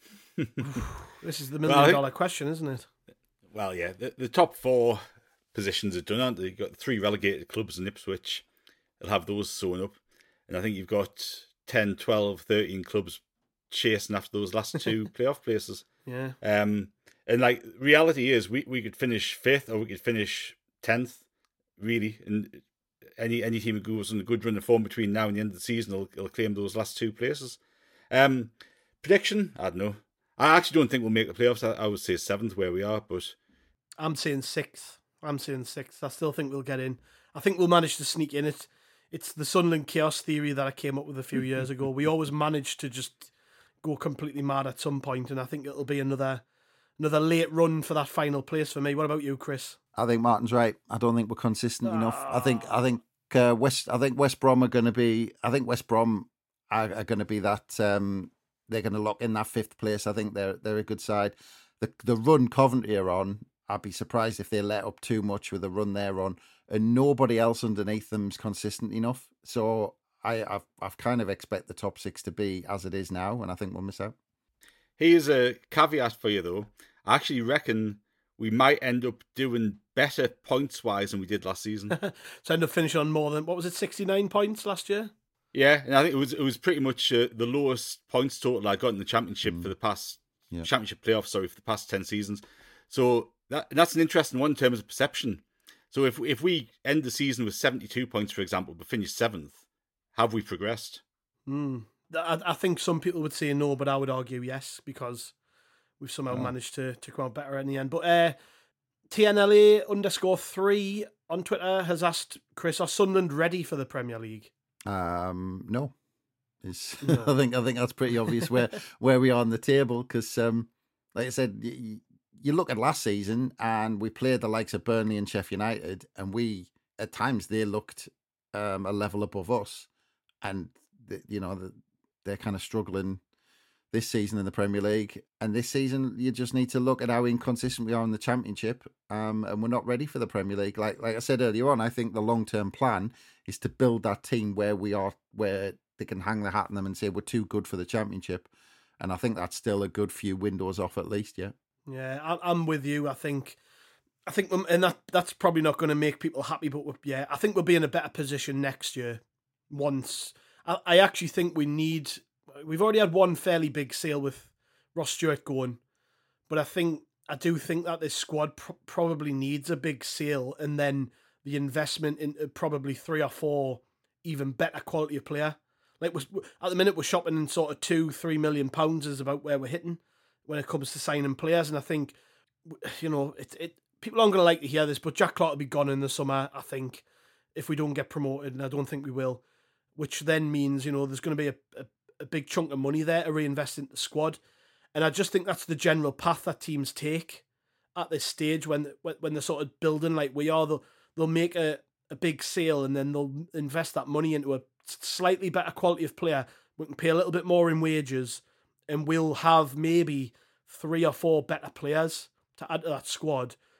This is the million well, dollar question, isn't it? Well, yeah, the, the top four positions are done, aren't they? You've got three relegated clubs in Ipswich. They'll have those sewn up. And I think you've got ten, twelve, thirteen clubs chasing after those last two playoff places. Yeah. Um, and like, reality is we, we could finish fifth or we could finish tenth. Really, and any any team who goes on a good run of form between now and the end of the season will, will claim those last two places. Um, prediction? I don't know. I actually don't think we'll make the playoffs. I, I would say seventh where we are, but I'm saying sixth. I'm saying sixth. I still think we'll get in. I think we'll manage to sneak in. It. It's the Sunderland chaos theory that I came up with a few years ago. We always manage to just go completely mad at some point, and I think it'll be another another late run for that final place for me. What about you, Chris? I think Martin's right. I don't think we're consistent ah. enough. I think I think uh, West I think West Brom are going to be. I think West Brom are, are going to be that. Um, they're going to lock in that fifth place. I think they're they're a good side. The the run Coventry are on, I'd be surprised if they let up too much with the run they're on, and nobody else underneath them's consistent enough. So I I've I've kind of expect the top six to be as it is now, and I think we'll miss out. Here's a caveat for you though. I actually reckon we might end up doing better points-wise than we did last season. So end up finishing on more than, what was it, sixty-nine points last year? Yeah, and I think it was it was pretty much uh, the lowest points total I got in the championship mm. for the past, yeah. championship playoffs, sorry, for the past ten seasons. So that that's an interesting one in terms of perception. So if if we end the season with seventy-two points, for example, but finish seventh, have we progressed? Mm. I, I think some people would say no, but I would argue yes, because we've somehow oh. managed to, to come out better in the end. But uh, T N L A underscore three on Twitter has asked, Chris, are Sunderland ready for the Premier League? Um, no. It's, no. I think I think that's pretty obvious where, where we are on the table, because, um, like I said, you, you look at last season and we played the likes of Burnley and Sheffield United, and we, at times, they looked um, a level above us. And, the, you know, the, they're kind of struggling this season in the Premier League, and this season you just need to look at how inconsistent we are in the Championship, um, and we're not ready for the Premier League. Like like I said earlier on, I think the long term plan is to build that team where we are, where they can hang their hat on them and say we're too good for the Championship, and I think that's still a good few windows off at least. Yeah, yeah, I'm with you. I think, I think, and that that's probably not going to make people happy, but yeah, I think we'll be in a better position next year. Once I, I actually think we need. We've already had one fairly big sale with Ross Stewart going, but I think I do think that this squad pr- probably needs a big sale, and then the investment into probably three or four even better quality of player. Like we're, at the minute, we're shopping in sort of two, three million pounds is about where we're hitting when it comes to signing players, and I think you know it. It people aren't going to like to hear this, but Jack Clarke will be gone in the summer. I think if we don't get promoted, and I don't think we will, which then means you know there's going to be a, a a big chunk of money there to reinvest into the squad. And I just think that's the general path that teams take at this stage when when they're sort of building like we are. They'll, they'll make a, a big sale and then they'll invest that money into a slightly better quality of player. We can pay a little bit more in wages and we'll have maybe three or four better players to add to that squad.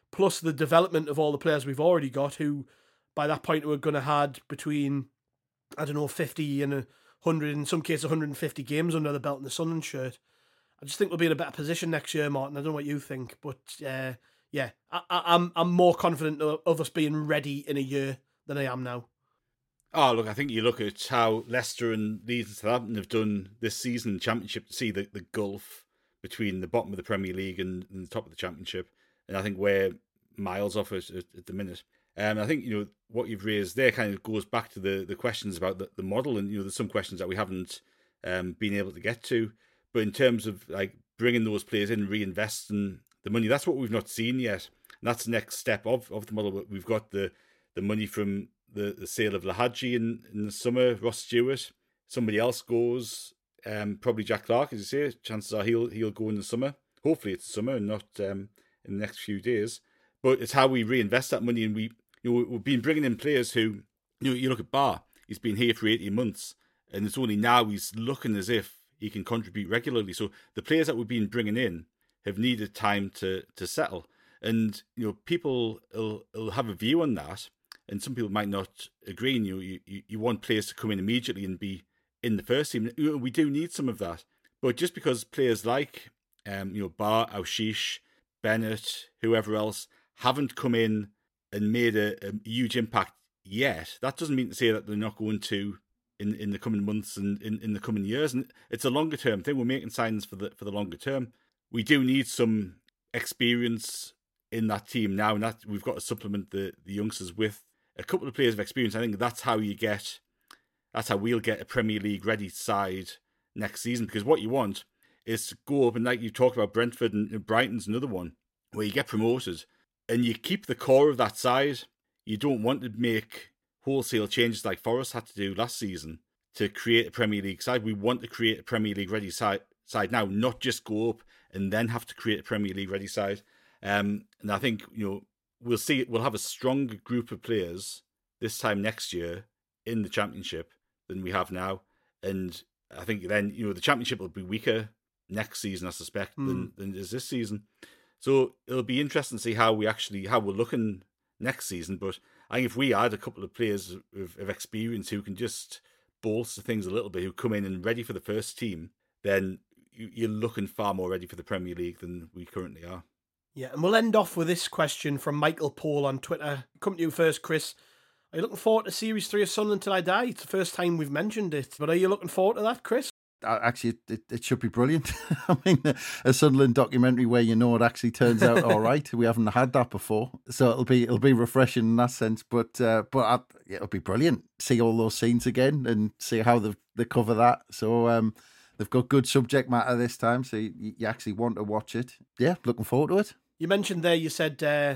plus the development of all the players we've already got, who by that point we're going to had between, I don't know, fifty and one hundred, in some cases one hundred fifty games under the belt in the Sunderland shirt. I just think we'll be in a better position next year, Martin. I don't know what you think, but uh, yeah, I, I, I'm I'm more confident of, of us being ready in a year than I am now. Oh, look, I think you look at how Leicester and Leeds and Southampton have done this season in the Championship to see the, the gulf between the bottom of the Premier League and, and the top of the Championship. And I think we're miles off it at, at the minute. Um, I think, you know, what you've raised there kind of goes back to the, the questions about the, the model. And, you know, there's some questions that we haven't um, been able to get to. But in terms of, like, bringing those players in, reinvesting the money, that's what we've not seen yet. And that's the next step of, of the model. We've got the, the money from the, the sale of Lahadji in, in the summer, Ross Stewart. Somebody else goes, um, probably Jack Clark, as you say. Chances are he'll he'll go in the summer. Hopefully it's the summer and not um, in the next few days. But it's how we reinvest that money. And we, you know, we've been bringing in players who, you know, you look at Barr, he's been here for eighteen months. And it's only now he's looking as if he can contribute regularly. So the players that we've been bringing in have needed time to, to settle. And, you know, people will, will have a view on that. And some people might not agree. And you, you you want players to come in immediately and be in the first team. We do need some of that. But just because players like um, you know, Barr, Aushish, Bennett, whoever else, haven't come in and made a, a huge impact yet, that doesn't mean to say that they're not going to in, in the coming months and in, in the coming years. And it's a longer term thing. We're making signings for the for the longer term. We do need some experience in that team now, and that we've got to supplement the, the youngsters with a couple of players of experience. I think that's how you get, that's how we'll get a Premier League ready side next season. Because what you want is to go up, and like you talked about, Brentford and Brighton's another one, where you get promoted and you keep the core of that side. You don't want to make wholesale changes like Forest had to do last season to create a Premier League side. We want to create a Premier League ready side, side now, not just go up and then have to create a Premier League ready side. Um, and I think, you know, we'll see, we'll have a stronger group of players this time next year in the Championship than we have now. And I think then, you know, the Championship will be weaker next season, I suspect, mm. than, than it is this season. So it'll be interesting to see how we actually, how we're looking next season. But I think if we add a couple of players of, of experience who can just bolster things a little bit, who come in and ready for the first team, then you're looking far more ready for the Premier League than we currently are. Yeah, and we'll end off with this question from Michael Paul on Twitter. Come to you first, Chris. Are you looking forward to Series three of Sunderland Till I Die? It's the first time we've mentioned it, but are you looking forward to that, Chris? Actually, it, it should be brilliant. I mean, a Sunderland documentary where you know it actually turns out all right. We haven't had that before, so it'll be it'll be refreshing in that sense. But uh, but I, it'll be brilliant. See all those scenes again and see how they they cover that. So um, they've got good subject matter this time, so you, you actually want to watch it. Yeah, looking forward to it. You mentioned there, you said uh,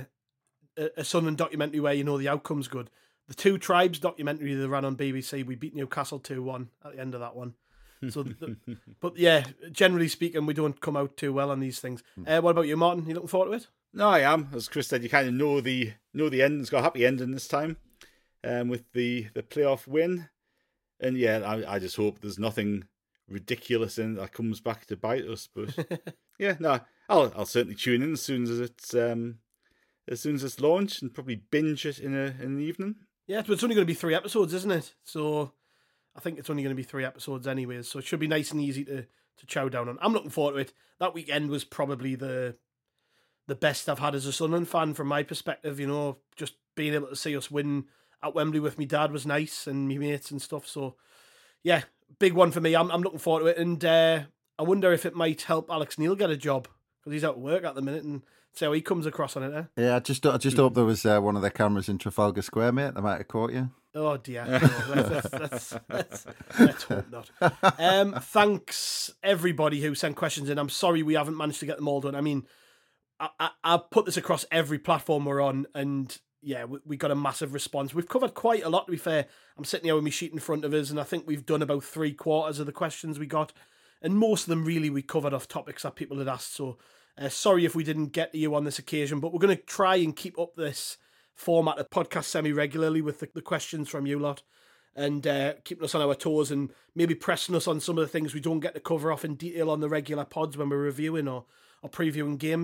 a, a Sunderland documentary where you know the outcome's good. The Two Tribes documentary they ran on B B C, we beat Newcastle two one at the end of that one. So, the, but yeah, generally speaking, we don't come out too well on these things. Uh, what about you, Martin? You looking forward to it? No, I am. As Chris said, you kind of know the know the end. It's got a happy ending this time, um, with the, the playoff win. And yeah, I, I just hope there's nothing ridiculous in it that comes back to bite us. But yeah, no, I'll I'll certainly tune in as soon as it's um as soon as it's launched and probably binge it in a in the evening. Yeah, but it's only going to be three episodes, isn't it? So I think it's only going to be three episodes anyways, so it should be nice and easy to, to chow down on. I'm looking forward to it. That weekend was probably the the best I've had as a Sunderland fan from my perspective. You know, just being able to see us win at Wembley with my dad was nice and my mates and stuff. So, yeah, big one for me. I'm I'm looking forward to it, and uh, I wonder if it might help Alex Neil get a job because he's out of work at the minute, and see how he comes across on it. Eh? Yeah, I just I just hope there was uh, one of their cameras in Trafalgar Square, mate. They might have caught you. Oh dear, no, let's, let's, let's, let's hope not. Um, thanks everybody who sent questions in. I'm sorry we haven't managed to get them all done. I mean, I, I, I've put this across every platform we're on, and yeah, we, we got a massive response. We've covered quite a lot, to be fair. I'm sitting here with my sheet in front of us, and I think we've done about three quarters of the questions we got, and most of them really we covered off topics that people had asked. So uh, sorry if we didn't get to you on this occasion, but we're going to try and keep up this format of podcast semi-regularly with the, the questions from you lot, and uh, keeping us on our toes and maybe pressing us on some of the things we don't get to cover off in detail on the regular pods when we're reviewing or, or previewing games.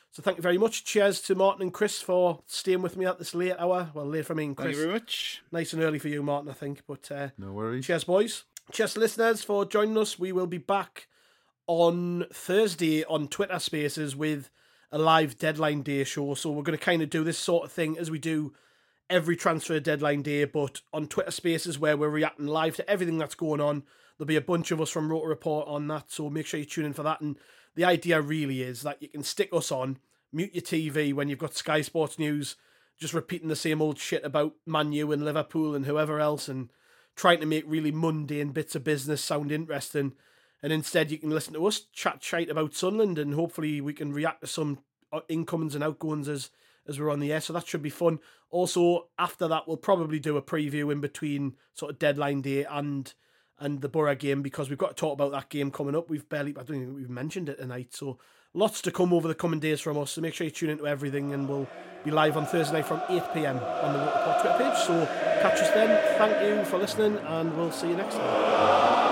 So thank you very much. Cheers to Martin and Chris for staying with me at this late hour. Well, late for me and Chris. Thank you very much. Nice and early for you, Martin, I think. But uh, no worries. Cheers, boys. Cheers, listeners, for joining us. We will be back on Thursday on Twitter Spaces with a live deadline day show. So we're going to kind of do this sort of thing as we do every transfer deadline day, but on Twitter Spaces where we're reacting live to everything that's going on. There'll be a bunch of us from Rotor Report on that, so make sure you tune in for that. And the idea really is that you can stick us on, mute your T V when you've got Sky Sports News just repeating the same old shit about Man U and Liverpool and whoever else and trying to make really mundane bits of business sound interesting. And instead you can listen to us chat shite about Sunderland, and hopefully we can react to some incomings and outgoings as, as we're on the air. So that should be fun. Also, after that, we'll probably do a preview in between sort of deadline day and and the Borough game, because we've got to talk about that game coming up. We've barely, I don't think we've mentioned it tonight. So lots to come over the coming days from us. So make sure you tune into everything, and we'll be live on Thursday night from eight p.m. on the Rotor Report Twitter page. So catch us then. Thank you for listening, and we'll see you next time.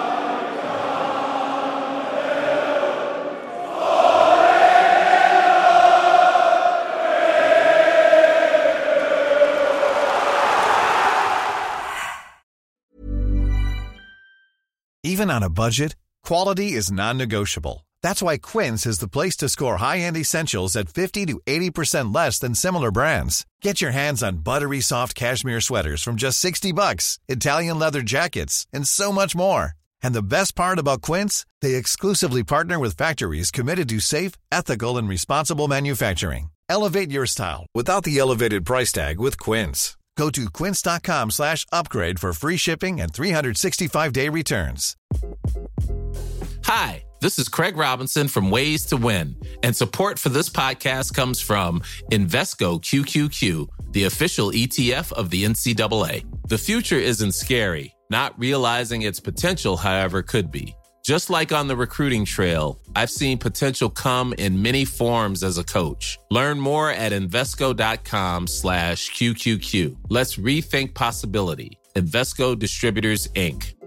Even on a budget, quality is non-negotiable. That's why Quince is the place to score high-end essentials at fifty to eighty percent less than similar brands. Get your hands on buttery soft cashmere sweaters from just sixty bucks, Italian leather jackets, and so much more. And the best part about Quince, they exclusively partner with factories committed to safe, ethical, and responsible manufacturing. Elevate your style without the elevated price tag with Quince. Go to quince.com slash upgrade for free shipping and three sixty-five day returns. Hi, this is Craig Robinson from Ways to Win, and support for this podcast comes from Invesco Q Q Q, the official E T F of the N C double A. The future isn't scary. Not realizing its potential, however, could be. Just like on the recruiting trail, I've seen potential come in many forms as a coach. Learn more at Invesco.com slash QQQ. Let's rethink possibility. Invesco Distributors, Incorporated.